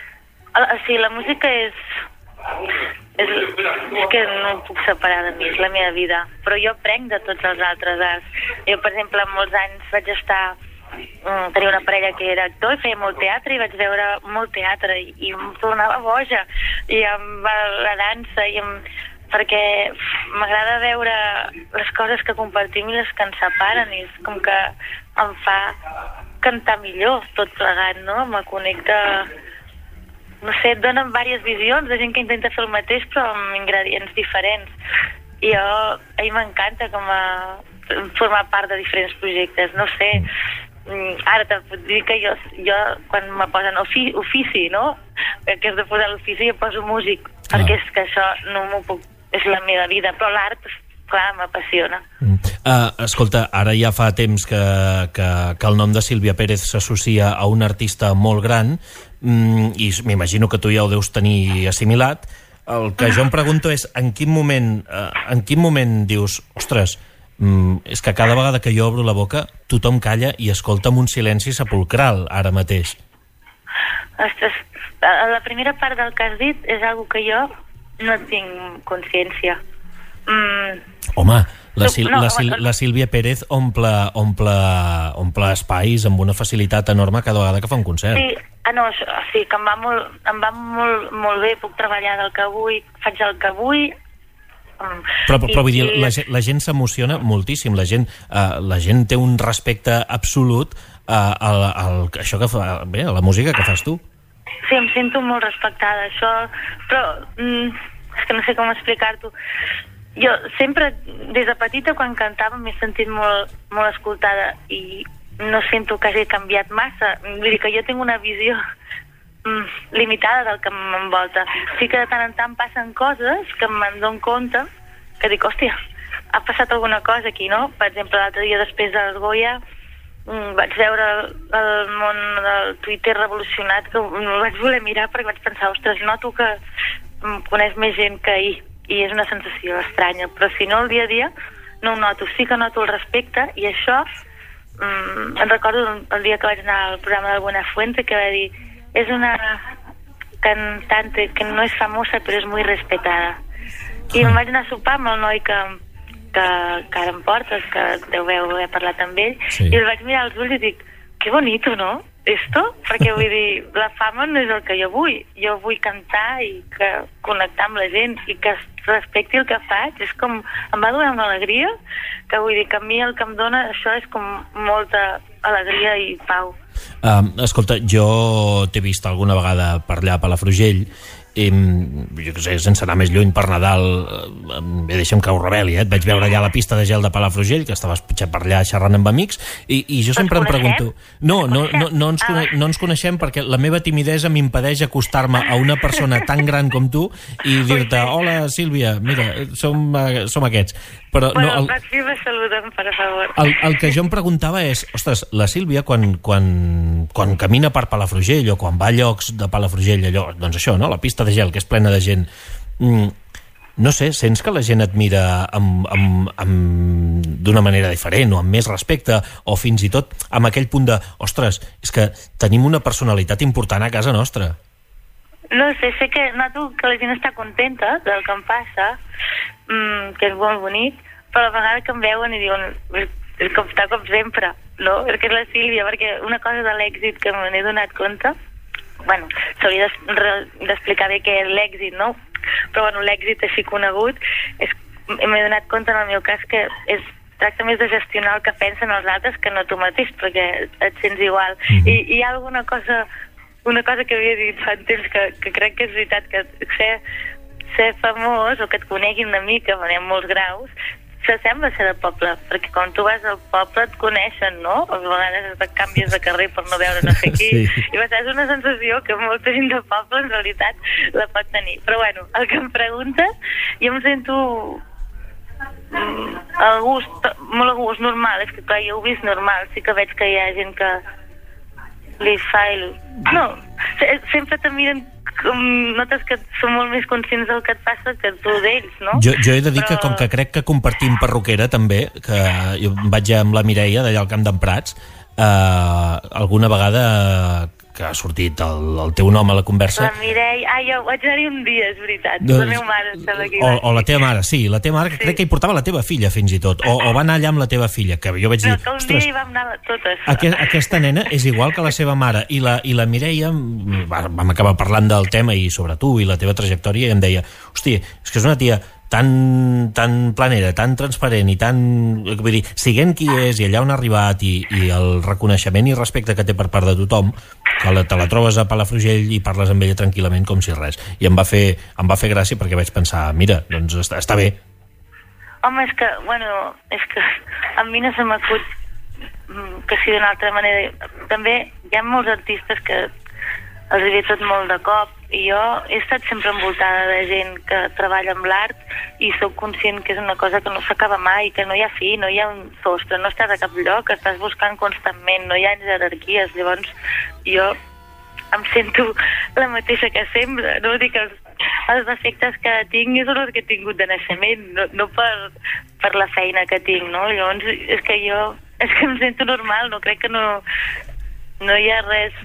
I: Sí, la música és, és... És que no em puc separar de mi, és la meva vida. Però jo aprenc de tots els altres arts. Jo, per exemple, molts anys vaig estar... Um, tenia una parella que era actor i feia molt teatre i vaig veure molt teatre i, i em tornava boja. I amb la dansa i amb... perquè m'agrada veure les coses que compartim i les que ens separen, i és com que em fa cantar millor tot plegat, no? Me connecta... No sé, et donen diverses visions de gent que intenta fer el mateix però amb ingredients diferents. I jo, a mi m'encanta com a formar part de diferents projectes. No sé, ara te puc dir que jo, jo quan me posen ofi, ofici, no? Que és de posar l'ofici, jo poso músic, ah. perquè és que això no m'ho puc... És la meva vida, però l'art, clar, m'apassiona.
A: Mm. Uh, escolta, ara ja fa temps que, que, que el nom de Sílvia Pérez s'associa a un artista molt gran, mm, i m'imagino que tu ja ho deus tenir assimilat. El que jo em pregunto és en quin moment, uh, en quin moment dius, ostres, mm, és que cada vegada que jo obro la boca tothom calla i escolta amb un silenci sepulcral ara mateix.
I: Ostres, la primera part del que has dit és algo que jo no tinc consciència. Mm.
A: Home, la, Sil no, la, Sil la Sílvia Pérez omple, omple, omple espais amb una facilitat enorme cada vegada que fa un concert.
I: Sí, ah, no, sí, que em va, molt, em va molt, molt bé, puc treballar del que vull, faig el que vull.
A: Però, però, però vull dir, la, la gent s'emociona moltíssim, la gent, uh, la gent té un respecte absolut uh, al, al, a això que fa, bé, a la música que fas tu.
I: Sí, em sento molt respectada, això, però mm, és que no sé com explicar-t'ho. Jo sempre, des de petita, quan cantava, m'he sentit molt, molt escoltada i no sento que hagi canviat massa. Vull dir que jo tinc una visió mm, limitada del que m'envolta. Sí que de tant en tant passen coses que me'n dono compte, que dic, hòstia, ha passat alguna cosa aquí, no? Per exemple, l'altre dia després dels Goya mm, vaig veure el món del Twitter revolucionat, que no vaig voler mirar perquè vaig pensar, ostres, noto que em coneix més gent que ahir. I és una sensació estranya, però si no el dia a dia no ho noto, sí que noto el respecte i això mm, em recordo el dia que vaig anar al programa del Buenafuente que va dir, és una cantante que no és famosa però és muy respetada I em vaig anar a sopar amb el noi que, que, que ara em portes, que deu haver parlat amb ell, sí. I el vaig mirar als ulls i dic, que bonito, no? Esto? Perquè vull dir, la fama no és el que jo vull. Jo vull cantar i que connectar amb la gent i que respecti el que faig. És com, em va donar una alegria, que vull dir que a mi el que em dona això és com molta alegria i pau.
A: Um, escolta, jo t'he vist alguna vegada per allà a Palafrugell, i, jo què sé, sense anar més lluny, per Nadal, eh, deixa'm que ho reveli, eh? Et vaig veure allà a la pista de gel de Palafrugell, que estaves per allà xerrant amb amics, i, i jo sempre em pregunto... No, no, no, no, ens cone... no ens coneixem perquè la meva timidesa m'impedeix acostar-me a una persona tan gran com tu i dir-te, hola Sílvia, mira, som, uh, som aquests. Però,
I: bueno,
A: no, el...
I: el... me saluden, per favor.
A: El, el que jo em preguntava és, ostres, la Sílvia quan, quan, quan camina per Palafrugell o quan va a llocs de Palafrugell, allò, doncs això, no? La pista de gel, que és plena de gent, mm, no sé, sents que la gent et mira amb, amb, amb, d'una manera diferent o amb més respecte o fins i tot amb aquell punt de, ostres, és que tenim una personalitat important a casa nostra?
I: No sé, sé que noto que la gent està contenta del que em passa, mmm, que és molt bonic, però a la vegada que em veuen i diuen, és com està com sempre, no? Perquè és la Sílvia, perquè una cosa de l'èxit que me n'he donat compte, bueno, s'hauria d'explicar bé què és l'èxit, no? Però bueno, l'èxit així conegut, és, m'he donat compte en el meu cas que és, tracta més de gestionar el que pensen els altres que no tu mateix, perquè et sents igual. Mm-hmm. I, i hi ha alguna cosa, una cosa que havia dit fa temps que, que crec que és veritat, que ser, ser famós o que et coneguin una mica, en molts graus, s'assembla a ser de poble, perquè quan tu vas al poble et coneixen, no? A vegades et canvies de carrer per no veure no sé qui, sí. I és una sensació que molta gent de poble en realitat la pot tenir. Però bueno, el que em preguntes, jo em sento mm, a gust, molt a gust, normal, és que clar, jo ho he vist normal, sí que veig que hi ha gent que li fa il... No, sempre te miren com notes que són molt més conscients del que et passa que tu d'ells, no?
A: Jo, jo he de dir Però... que com que crec que compartim perruquera també, que jo vaig amb la Mireia d'allà al Camp d'en Prats, eh, alguna vegada que ha sortit el, el teu nom a la conversa...
I: La Mireia... Ah, jo vaig anar-hi un dia, és veritat. Doncs... La meva mare estava aquí.
A: O, o la teva mare, sí, la teva mare, que sí. Crec que hi portava la teva filla fins i tot, o, o va anar allà amb la teva filla, que jo vaig dir...
I: No, que un dia hi vam anar totes.
A: Aquest, aquesta nena és igual que la seva mare, i la, i la Mireia, vam acabar parlant del tema i sobre tu i la teva trajectòria, i em deia, hòstia, és que és una tia tan, tan planera, tan transparent i tan... Vull dir, siguent qui és i allà on ha arribat i, i el reconeixement i respecte que té per part de tothom, que la, te la trobes a Palafrugell i parles amb ella tranquil·lament com si res. I em va fer, em va fer gràcia perquè vaig pensar, mira, doncs està, està bé.
I: Home, és que, bueno, és que a mi no se m'acut que sigui d'una altra manera. També hi ha molts artistes que els he vist tot molt de cop, i jo he estat sempre envoltada de gent que treballa amb l'art i sóc conscient que és una cosa que no s'acaba mai, que no hi ha fi, no hi ha un sostre, no estàs a cap lloc, estàs buscant constantment, no hi ha jerarquies. Llavors jo em sento la mateixa que sempre, no? Dic que els, els defectes que tinc són els que he tingut de naixement, no, no per, per la feina que tinc, no? Llavors és que jo és que em sento normal, no crec que no, no hi ha res...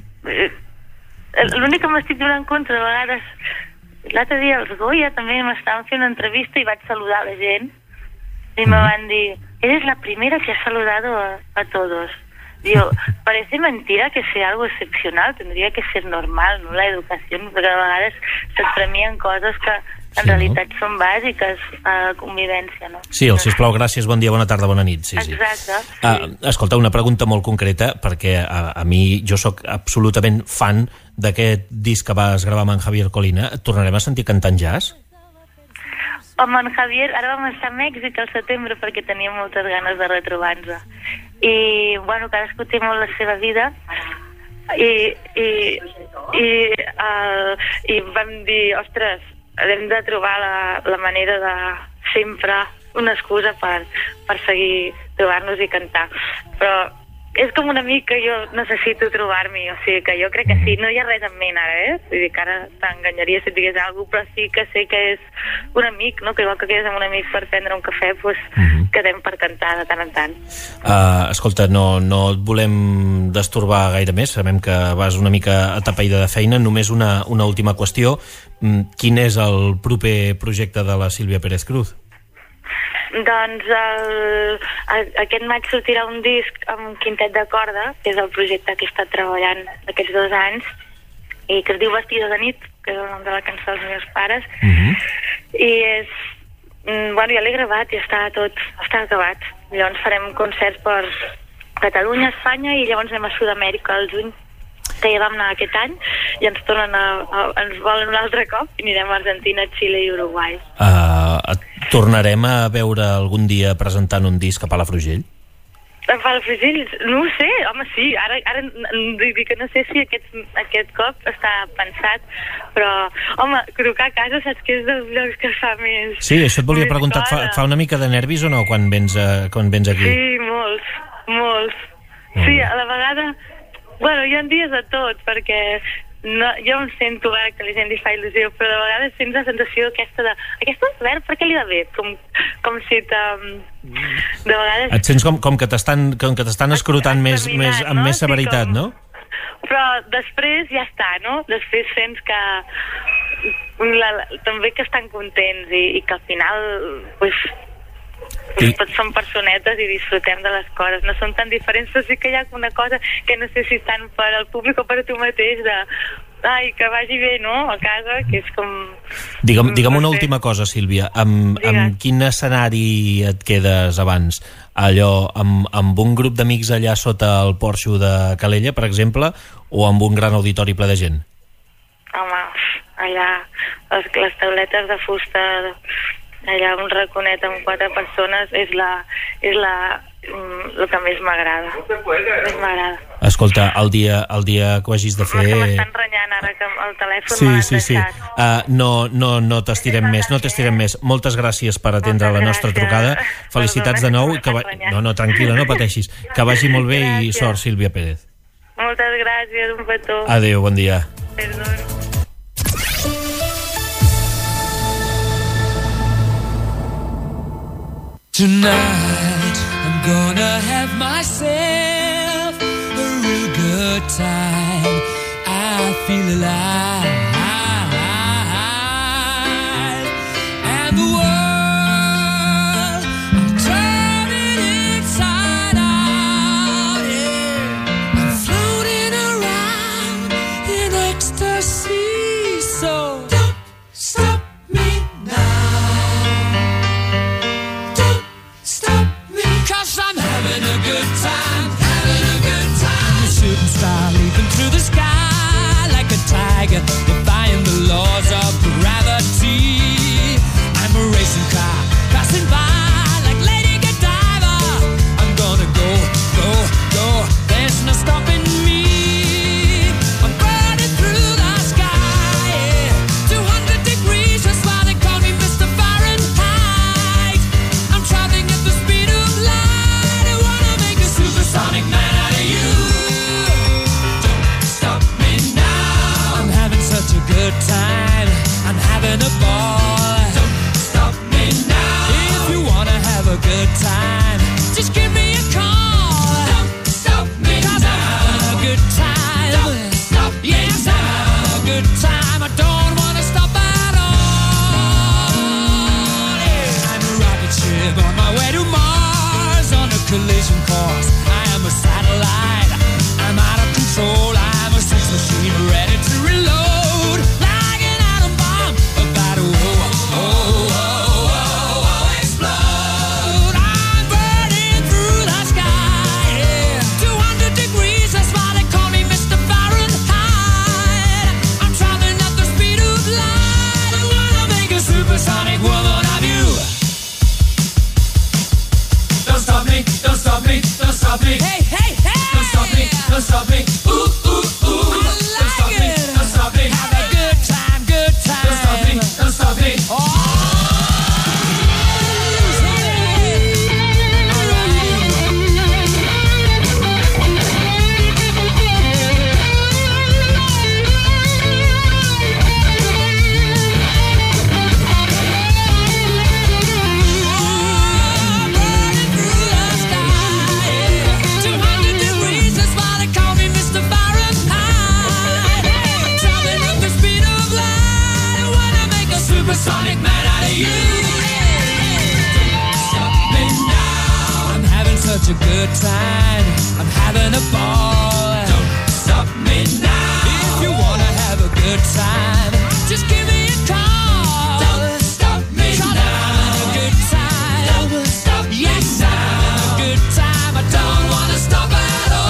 I: L'únic que m'estic donant compte de vegades, l'altre dia els Goya també m'estaven fent una entrevista i vaig saludar a la gent y me van dir, eres la primera que ha saludado a, a todos. Digo, parece mentira que sea algo excepcional, tendría que ser normal, ¿no? La educación, perquè a vegades se't premien coses que en sí, realitat no? Són bàsiques a la convivència, no?
A: Sí, el sisplau, gràcies, bon dia, bona tarda, bona nit. Sí,
I: Exacte.
A: Sí. Uh, escolta, una pregunta molt concreta, perquè a, a mi, jo sóc absolutament fan d'aquest disc que vas gravar amb en Javier Colina. Et tornarem a sentir cantant jazz?
I: Home, en Javier, ara vam estar a Mèxic al setembre perquè teníem moltes ganes de retrobar-nos. I, bueno, cadascú té molt la seva vida i, i, i, uh, i vam dir, ostres, hem de trobar la, la manera de sempre una excusa per, per seguir trobant-nos i cantar. Però és com un amic que jo necessito trobar-m'hi, o sigui que jo crec que sí, no hi ha res en ment ara, eh? Vull dir que ara t'enganyaria si et digués alguna cosa, però sí que sé que és un amic, no? Que igual que quedes amb un amic per prendre un cafè, doncs uh-huh. quedem per cantar de tant en tant.
A: Uh, escolta, no, no et volem destorbar gaire més, sabem que vas una mica atapeïda de feina, només una, una última qüestió. Quin és el proper projecte de la Sílvia Pérez Cruz?
I: Doncs el, aquest maig sortirà un disc amb un quintet de corda, que és el projecte que he estat treballant aquests dos anys, i que es diu Vestida de nit, que és el nom de la cançó dels meus pares. Uh-huh. I és... Bueno, ja l'he gravat i està tot... està acabat. Llavors farem concerts per Catalunya, Espanya, i llavors anem a Sud-amèrica al juny, que ja vam anar aquest any, i ens tornen a, a, ens volen un altre cop i anirem a Argentina, Xile i Uruguai.
A: Uh, tornarem a veure algun dia presentant un disc a Palafrugell?
I: A Palafrugell? No ho sé, home, sí. Ara, ara dic que no sé si aquest, aquest cop està pensat, però, home, Crocar a casa saps que és dels llocs que fa més...
A: Sí, això et volia preguntar, et fa, et fa una mica de nervis o no quan vens, a, quan vens aquí?
I: Sí, molts, molts. Mm. Sí, a la vegada... Bueno, hi ha dies de tot, perquè no, jo em sento eh, que la gent li fa il·lusió, però de vegades sents la sensació aquesta de... Aquest verd, per què li va bé? Com, com si te... De vegades...
A: Et sents com, com que t'estan com que t'estan escrutant més, més, amb no? més severitat, sí, com... no?
I: Però després ja està, no? Després sents que... La, també que estan contents i, i que al final... Pues, I... tots som personetes i disfrutem de les coses, no són tan diferents, però sí que hi ha una cosa que no sé si tant per al públic o per a tu mateix de, ai, que vagi bé, no?, a casa, que és com...
A: Digue'm, digue'm una última cosa, Sílvia, amb, amb quin escenari et quedes abans? Allò, amb, amb un grup d'amics allà sota el porxo de Calella, per exemple, o amb un gran auditori ple de gent?
I: Home, allà, les, les tauletes de fusta... allà un raconet amb quatre persones és la, és la, el que més m'agrada. Més m'agrada.
A: Escolta, el dia, el dia que ho hagis de fer...
I: M'estan renyant ara que el telèfon
A: sí,
I: m'ha
A: sí, sí. Uh, no, no, no t'estirem més, no t'estirem més. Moltes gràcies per atendre Moltes la nostra gràcies. trucada. Felicitats de nou. Que va... No, no, tranquil·la, no pateixis. Que vagi molt bé gràcies. I sort, Sílvia Pérez.
I: Moltes gràcies, un petó.
A: Adéu, bon dia.
I: Perdó.
L: Tonight, I'm gonna have myself a real good time. I feel alive. And the world, I'm turning inside out, yeah. I'm floating around in ecstasy. So don't stop me now. I'm having a good time, having a good time. A shooting star leaping through the sky like a tiger, defying the laws of gravity. I'm a racing car passing by like Lady Godiva. I'm gonna go, go, go. There's no stopping me. I'm burning through the sky, yeah. two hundred degrees, that's why they call me Mister Fahrenheit. I'm traveling at the speed of light. Supersonic man out of you. Don't stop me now. I'm having such a good time. I'm having a ball. Don't stop me now. If you wanna have a good time, just give me a call. Don't stop me now. 'Cause I'm having a good time. Don't stop me yes, now. I'm having a good time. I don't wanna stop at all. Yeah. I'm a rocket ship on my way to Mars on a collision course. A satellite, I'm out of control. I'm a sex machine ready to reload, like an atom bomb about to oh, oh, oh, oh, oh, explode. I'm burning through the sky, yeah. two hundred degrees, that's why they call me Mister Fahrenheit. I'm traveling at the speed of light. I wanna make a supersonic woman of you. Don't stop me, don't stop me, don't stop me. Hey, hey, hey! Don't stop me, don't stop me. Ooh, ooh, ooh. I like don't stop it. me, don't stop me. Have a good time, good time. Don't stop me, don't stop me. Oh! All right. supersonic man out of you. Don't stop me now. I'm having such a good time. I'm having a ball. Don't stop me now. If you wanna have a good time, just give me a call. Don't stop me now. I'm having a good time. Don't stop me now. Yes, I'm having a good time. I don't wanna stop at all.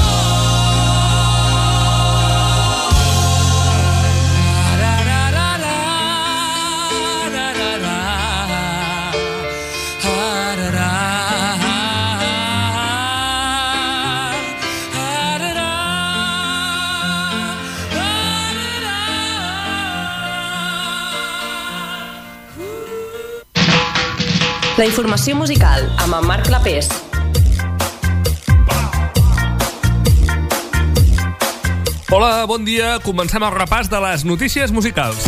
M: La informació musical amb en Marc Clapés.
N: Hola, bon dia. Comencem el repàs de les notícies musicals.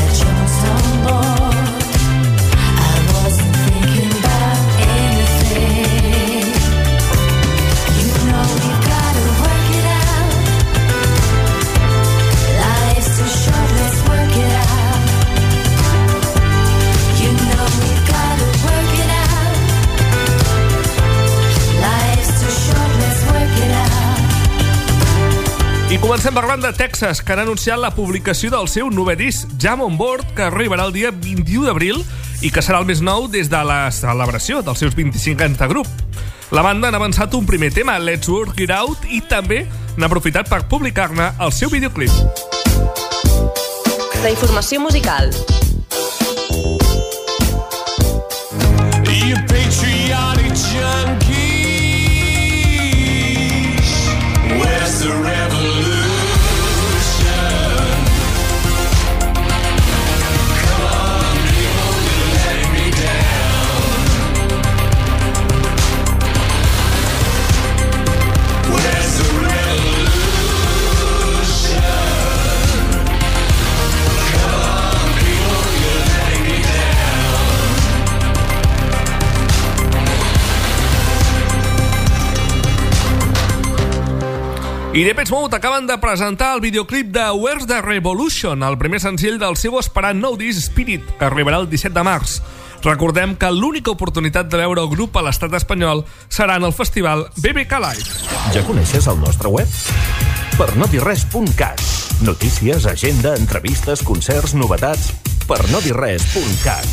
N: I comencem parlant de Texas, que han anunciat la publicació del seu novè disc, Jam on Board, que arribarà el dia vint-i-u d'abril i que serà el més nou des de la celebració dels seus vint-i-cinc anys de grup. La banda han avançat un primer tema, Let's Work It Out, i també n'ha aprofitat per publicar-ne el seu videoclip.
M: La informació musical.
L: You patriotic junkies, where's the revolution? Come on, people, you're letting me down. Where's the revolution? Come on, people, you're letting me down.
N: I Depeche Mode acaben de presentar el videoclip de Where's the Revolution, el primer senzill del seu esperat nou disc Spirit, que arribarà el disset de març. Recordem que l'única oportunitat de veure el grup a l'estat espanyol serà en el festival B B K Live.
A: Ja coneixes el nostre web? per no dir res punt cat. Notícies, agenda, entrevistes, concerts, novetats... per no dir res punt cat.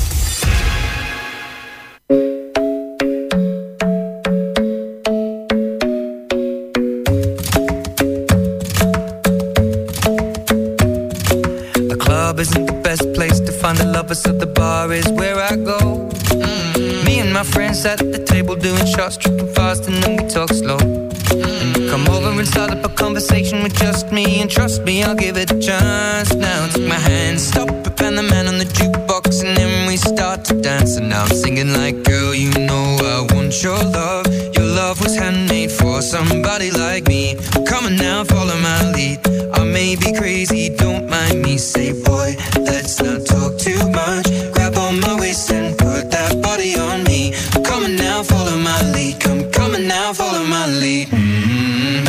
O: Isn't the best place to find the lovers, so the bar is where I go. Mm-hmm. Me and my friends at the table doing shots, tripping fast, and then we talk slow. Mm-hmm. And you come over and start up a conversation with just me, and trust me, I'll give it a chance. Now take my hand, stop it, and the man on the jukebox, and then we start to dance. And now I'm singing like, girl, you know I want your love. Your love was handmade for somebody like me. Come on now, follow my lead. I may be crazy, don't mind me. Say, boy, let's not talk too much. Grab on my waist and put that body on me. Come on now, follow my lead. Come, come on now, follow my lead. Mm-hmm.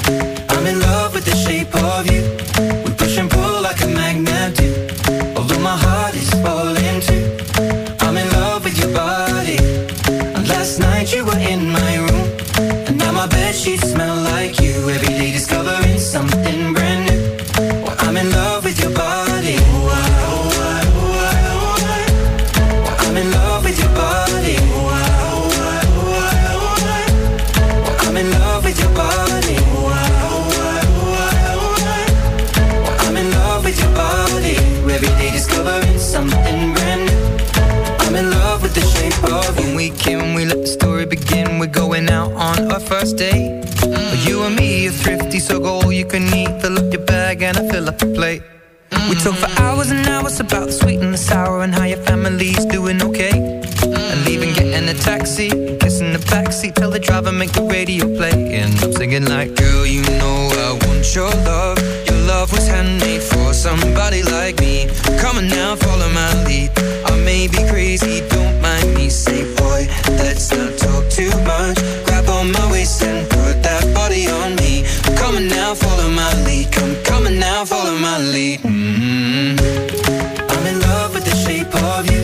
O: I'm in love with the shape of you. We push and pull like a magnet do. Although my heart is falling too. I'm in love with your body. And last night you were in my room. And now my bedsheets smell like you. Every day discovering something brand new. Well, I'm in love with your body. Oh, I, oh, I, oh, I, oh, I. Well, I'm in love with your body. Oh, I, oh, I, oh, I, oh, I. Well, I'm in love with your body. Oh, I, oh, I, oh, I, oh, I. Well, I'm in love with your body. Every day discovering something brand new. I'm in love with the shape of you. When we came, we let the story begin. We're going out on our first date. Mm. You and me are thrifty, so go all you can eat. Fill up your bag and I fill up the plate. Mm. We talk for hours and hours about the sweet and the sour and how your family's doing okay. Mm. And leaving, getting a taxi, kissing the backseat, tell the driver make the radio play. And I'm singing like, girl, you know I want your love. Your love was handmade for somebody like me. Come on now, follow my lead. I may be crazy, don't mind me. Say, boy, let's not talk too much. Grab on my waist and put that body on me. Come on now, follow my lead. Come, come on now, follow my lead. Mm-hmm. I'm in love with the shape of you.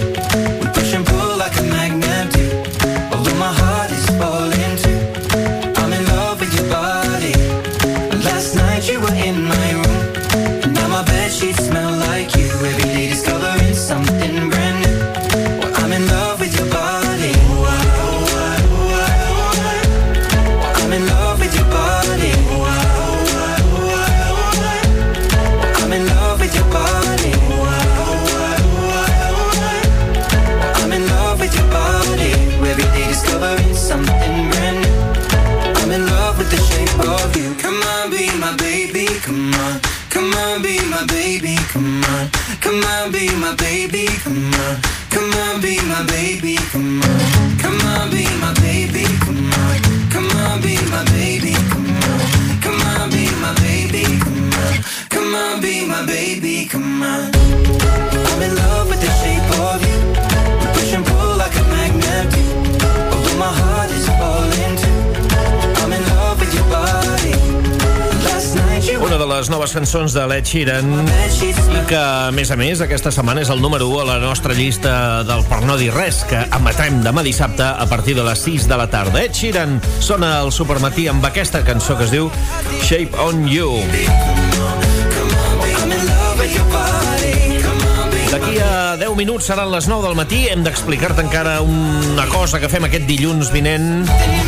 O: on, be my baby, come on. Come on, be my baby, come on. Come on, be my baby, come on. Come on, be my baby, come on. Come on, be my baby, come on. Come on, be my baby, come on. I'm in love with the shape of you. We push and pull like a magnet do. Although my heart is falling too. I'm in love with your body. Last night you...
A: Una de les noves cançons de l'Ed Sheeran i que, a més a més, aquesta setmana és el número u a la nostra llista del Per no dir res, que emetrem demà dissabte a partir de les sis de la tarda. Ed Sheeran sona al Supermatí amb aquesta cançó que es diu Shape on You. D'aquí a deu minuts seran les nou del matí. Hem d'explicar-te encara una cosa que fem aquest dilluns vinent.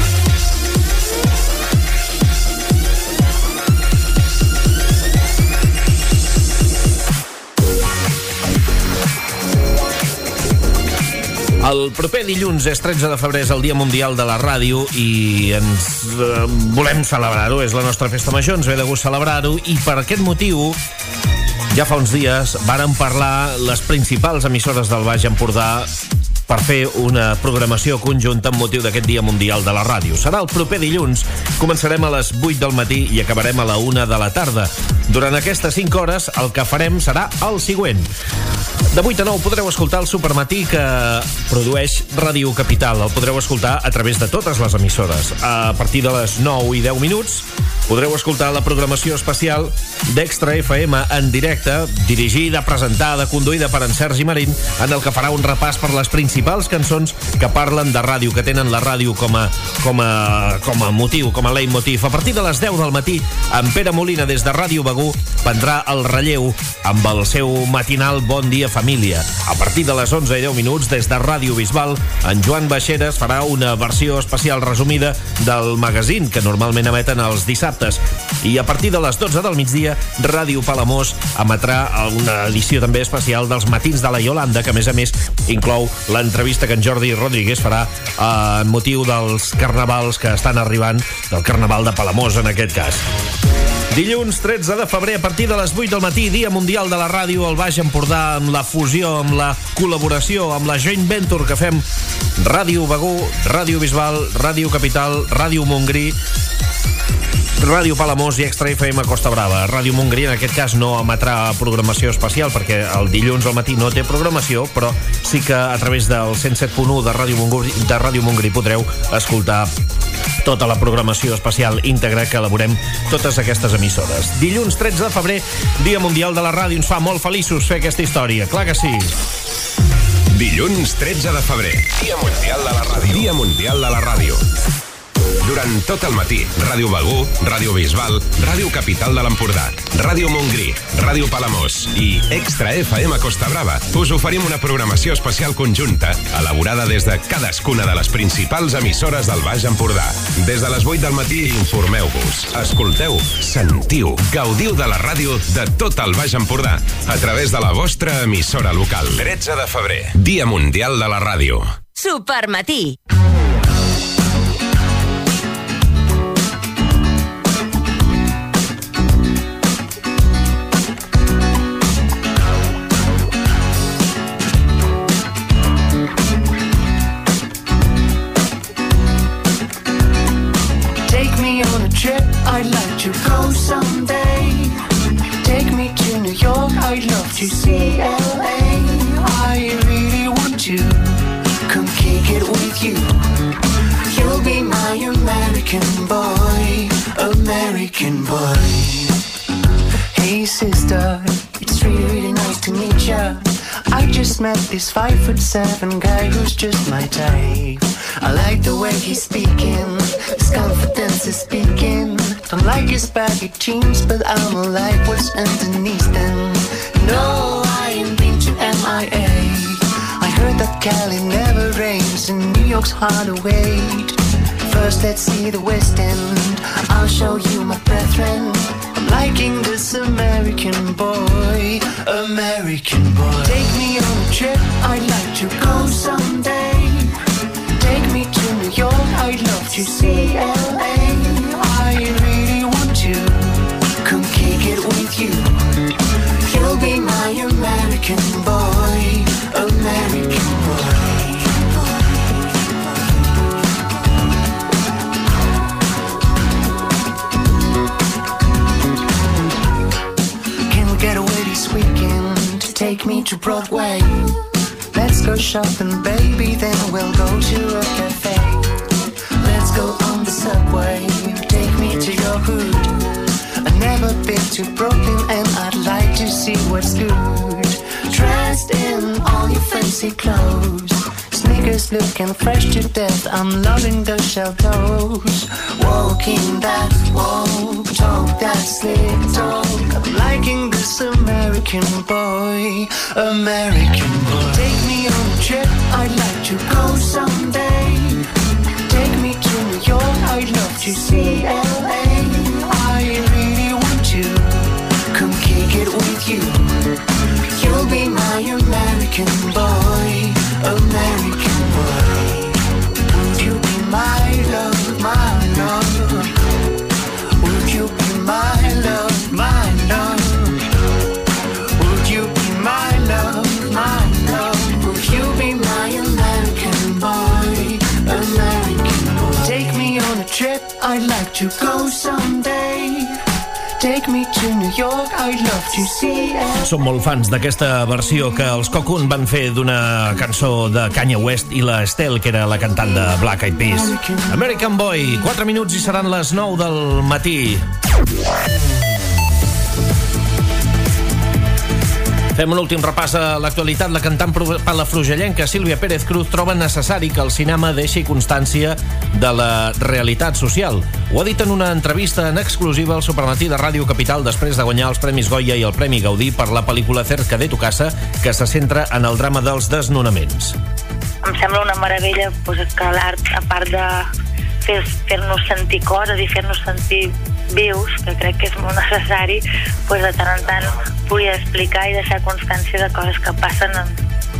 A: El proper dilluns és tretze de febrer, és el Dia Mundial de la Ràdio i ens eh, volem celebrar-ho, és la nostra festa major, ens ve de gust celebrar-ho i per aquest motiu ja fa uns dies vàrem parlar les principals emissores del Baix Empordà per fer una programació conjunta amb motiu d'aquest Dia Mundial de la Ràdio. Serà el proper dilluns, començarem a les vuit del matí i acabarem a la una de la tarda. Durant aquestes cinc hores el que farem serà el següent. De vuit a nou podreu escoltar el Supermatí que produeix Ràdio Capital. El podreu escoltar a través de totes les emissores. A partir de les nou i deu minuts podreu escoltar la programació especial d'Extra F M en directe, dirigida, presentada, conduïda per en Sergi Marín, en el que farà un repàs per les principals cançons que parlen de ràdio, que tenen la ràdio com a, com a, com a motiu, com a leitmotiv. A partir de les deu del matí, en Pere Molina, des de Ràdio Begú, prendrà el relleu amb el seu matinal Bon Dia Família. A partir de les onze i deu minuts, des de Ràdio Bisbal, en Joan Baixeres farà una versió especial resumida del magazín que normalment emeten els dissabtes. I a partir de les dotze del migdia, Ràdio Palamós emetrà una edició també especial dels Matins de la Iolanda, que a més a més inclou l'entrevista que en Jordi Rodríguez farà en motiu dels carnavals que estan arribant, del Carnaval de Palamós en aquest cas. Dilluns tretze de febrer, a partir de les vuit del matí, Dia Mundial de la Ràdio al Baix Empordà, amb la fusió, amb la col·laboració, amb la joint venture que fem Ràdio Begú, Ràdio Bisbal, Ràdio Capital, Ràdio Montgrí, Ràdio Palamós i Extra F M Costa Brava. Ràdio Montgrí en aquest cas no emetrà programació especial perquè el dilluns al matí no té programació, però sí que a través del cent set punt u de Ràdio Montgrí, de Ràdio Montgrí podreu escoltar tota la programació especial íntegra que elaborem totes aquestes emissores. Dilluns tretze de febrer, Dia Mundial de la Ràdio. Ens fa molt feliços fer aquesta història, clar que sí.
D: Dilluns tretze de febrer, Dia Mundial de la Ràdio. Dia Mundial de la Ràdio. Durant tot el matí, Ràdio Begú, Ràdio Bisbal, Ràdio Capital de l'Empordà, Ràdio Montgrí, Ràdio Palamós i Extra F M Costa Brava us oferim una programació especial conjunta elaborada des de cadascuna de les principals emissores del Baix Empordà. Des de les vuit del matí informeu-vos, escolteu, sentiu, gaudiu de la ràdio de tot el Baix Empordà a través de la vostra emissora local. tretze de febrer, Dia Mundial de la Ràdio.
B: Supermatí.
P: I'd like to go someday. Take me to New York, I'd love to see L A. I really want to come kick it with you. You'll be my American boy, American boy. Hey sister, it's really, really nice to meet ya. I just met this five foot seven guy who's just my type. I like the way he's speaking, his confidence is speaking. Don't like his baggy jeans, but I'ma like what's underneath them. No, I ain't been to M I A. I heard that Cali never rains and New York's hard to wait. First let's see the West End, I'll show you my brethren. I'm liking this American boy, American boy. Take me on a trip, I'd like to go someday. Take me to New York, I'd love to see L A. I really want to come kick it with you. You'll be my American boy. take me to Broadway. Let's go shopping, baby, then we'll go to a cafe. Let's go on the subway, take me to your hood. I've never been to Brooklyn and I'd like to see what's good. Dressed in all your fancy clothes, sneakers looking fresh to death, I'm loving those shell toes. Walking that walk, talk that slick talk, I'm liking this American boy, American boy. Take me on a trip, I'd like to go someday. Take me to New York, I'd love to see L A. I really want to come kick it with you. You'll be my American boy, American boy. Would you be my love, my love? Would you be my love, my love? Would you be my love, my love? Would you be my American boy, American boy? Take me on a trip, I'd like to go someday. Take me to New York, I'd love to see it.
A: Som molt fans d'aquesta versió que els Cocoon van fer d'una cançó de Kanye West i la Estelle, que era la cantant de Black Eyed Peas. American Boy, quatre minuts i seran les nou del matí. Fem un últim repàs a l'actualitat. La cantant palafrugellenca Sílvia Pérez Cruz troba necessari que el cinema deixi constància de la realitat social. Ho ha dit en una entrevista en exclusiva al Supermatí de Ràdio Capital després de guanyar els Premis Goya i el Premi Gaudí per la pel·lícula Cerca de tu casa, que se centra en el drama dels desnonaments.
I: Em sembla una meravella pues, que l'art, a part de fer, fer-nos sentir coses i fer-nos sentir vius, que crec que és molt necessari, pues, de tant en tant poder explicar i deixar constància de coses que passen en,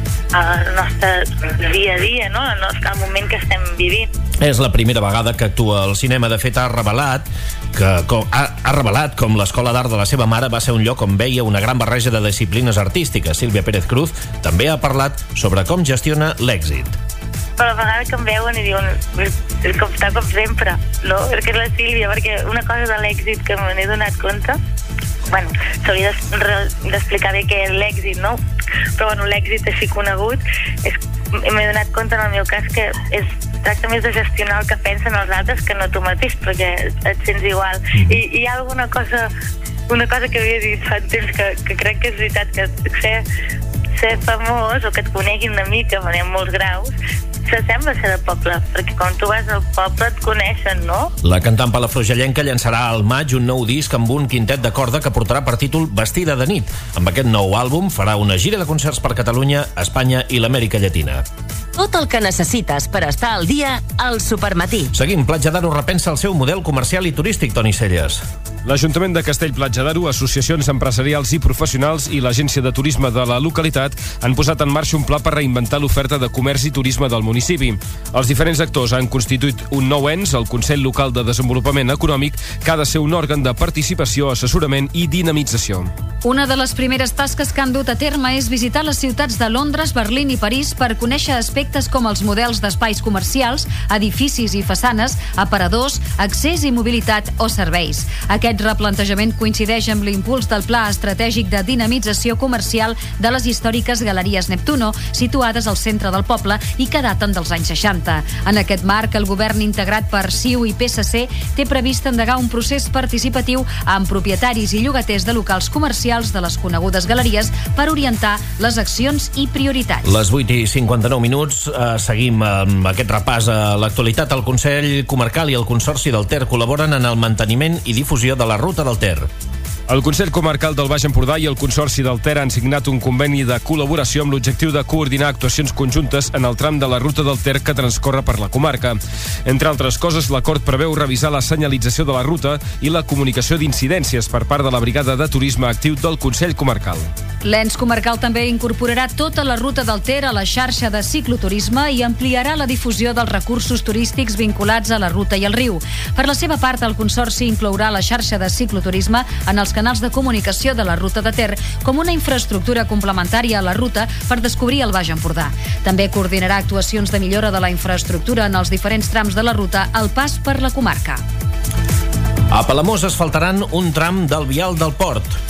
I: al nostre dia a dia, no? En el moment que estem vivint.
A: És la primera vegada que actua al cinema. De fet, ha revelat que com, ha, ha revelat com l'Escola d'Art de la seva mare va ser un lloc on veia una gran barreja de disciplines artístiques. Sílvia Pérez Cruz també ha parlat sobre com gestiona l'èxit.
I: Però a vegades que em veuen i diuen com està com sempre, no? Perquè és la Sílvia, perquè una cosa de l'èxit que me n'he donat compte, bueno, s'hauria d'explicar bé què és l'èxit, no? Però bueno, l'èxit així conegut, és, m'he donat compte en el meu cas que és tracta més de gestionar el que pensen els altres que no tu mateix, perquè et sents igual. I, i hi ha alguna cosa, una cosa que havia dit fa temps que, que crec que és veritat, que ser, ser famós o que et coneguin una mica, en molts graus, s'assembla a ser de poble, perquè quan tu vas al poble et coneixen, no?
A: La cantant palafrugellenca llançarà al maig un nou disc amb un quintet de corda que portarà per títol Vestida de nit. Amb aquest nou àlbum farà una gira de concerts per Catalunya, Espanya i l'Amèrica Llatina.
B: Tot el que necessites per estar al dia al Supermatí.
A: Seguim, Platja d'Aro repensa el seu model comercial i turístic, Toni Celles.
E: L'Ajuntament de Castell-Platja d'Aro, associacions empresarials i professionals i l'Agència de Turisme de la localitat han posat en marxa un pla per reinventar l'oferta de comerç i turisme del municipi. Els diferents actors han constituït un nou ens, el Consell Local de Desenvolupament Econòmic, que ha de ser un òrgan de participació, assessorament i dinamització.
F: Una de les primeres tasques que han dut a terme és visitar les ciutats de Londres, Berlín i París per conèixer aspectes com els models d'espais comercials, edificis i façanes, aparadors, accés i mobilitat o serveis. Aquest replantejament coincideix amb l'impuls del Pla Estratègic de Dinamització Comercial de les històriques Galeries Neptuno, situades al centre del poble i que daten dels anys seixanta. En aquest marc, el govern integrat per C I U i P S C té previst endegar un procés participatiu amb propietaris i llogaters de locals comercials de les conegudes galeries per orientar les accions i prioritats.
A: Les vuit i cinquanta-nou minuts, eh, seguim amb aquest repàs a l'actualitat. El Consell Comarcal i el Consorci del Ter col·laboren en el manteniment i difusió de la Ruta del Ter.
E: El Consell Comarcal del Baix Empordà i el Consorci del Ter han signat un conveni de col·laboració amb l'objectiu de coordinar actuacions conjuntes en el tram de la Ruta del Ter que transcorre per la comarca. Entre altres coses, l'acord preveu revisar la senyalització de la ruta i la comunicació d'incidències per part de la Brigada de Turisme Actiu del Consell Comarcal.
F: L'ens comarcal també incorporarà tota la Ruta del Ter a la xarxa de cicloturisme i ampliarà la difusió dels recursos turístics vinculats a la ruta i al riu. Per la seva part, el Consorci inclourà la xarxa de cicloturisme en els canals de comunicació de la Ruta de Ter com una infraestructura complementària a la ruta per descobrir el Baix Empordà. També coordinarà actuacions de millora de la infraestructura en els diferents trams de la ruta al pas per la comarca.
A: A Palamós asfaltaran un tram del vial del Port.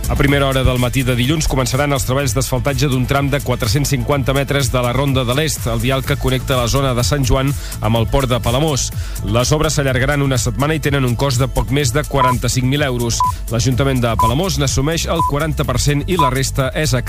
E: A primera hora del matí de dilluns començaran els treballs d'asfaltatge d'un tram de quatre-cents cinquanta metres de la Ronda de l'Est, el vial que connecta la zona de Sant Joan amb el port de Palamós. Les obres s'allargaran una setmana i tenen un cost de poc més de quaranta-cinc mil euros. L'Ajuntament de Palamós n'assumeix el quaranta per cent i la resta és a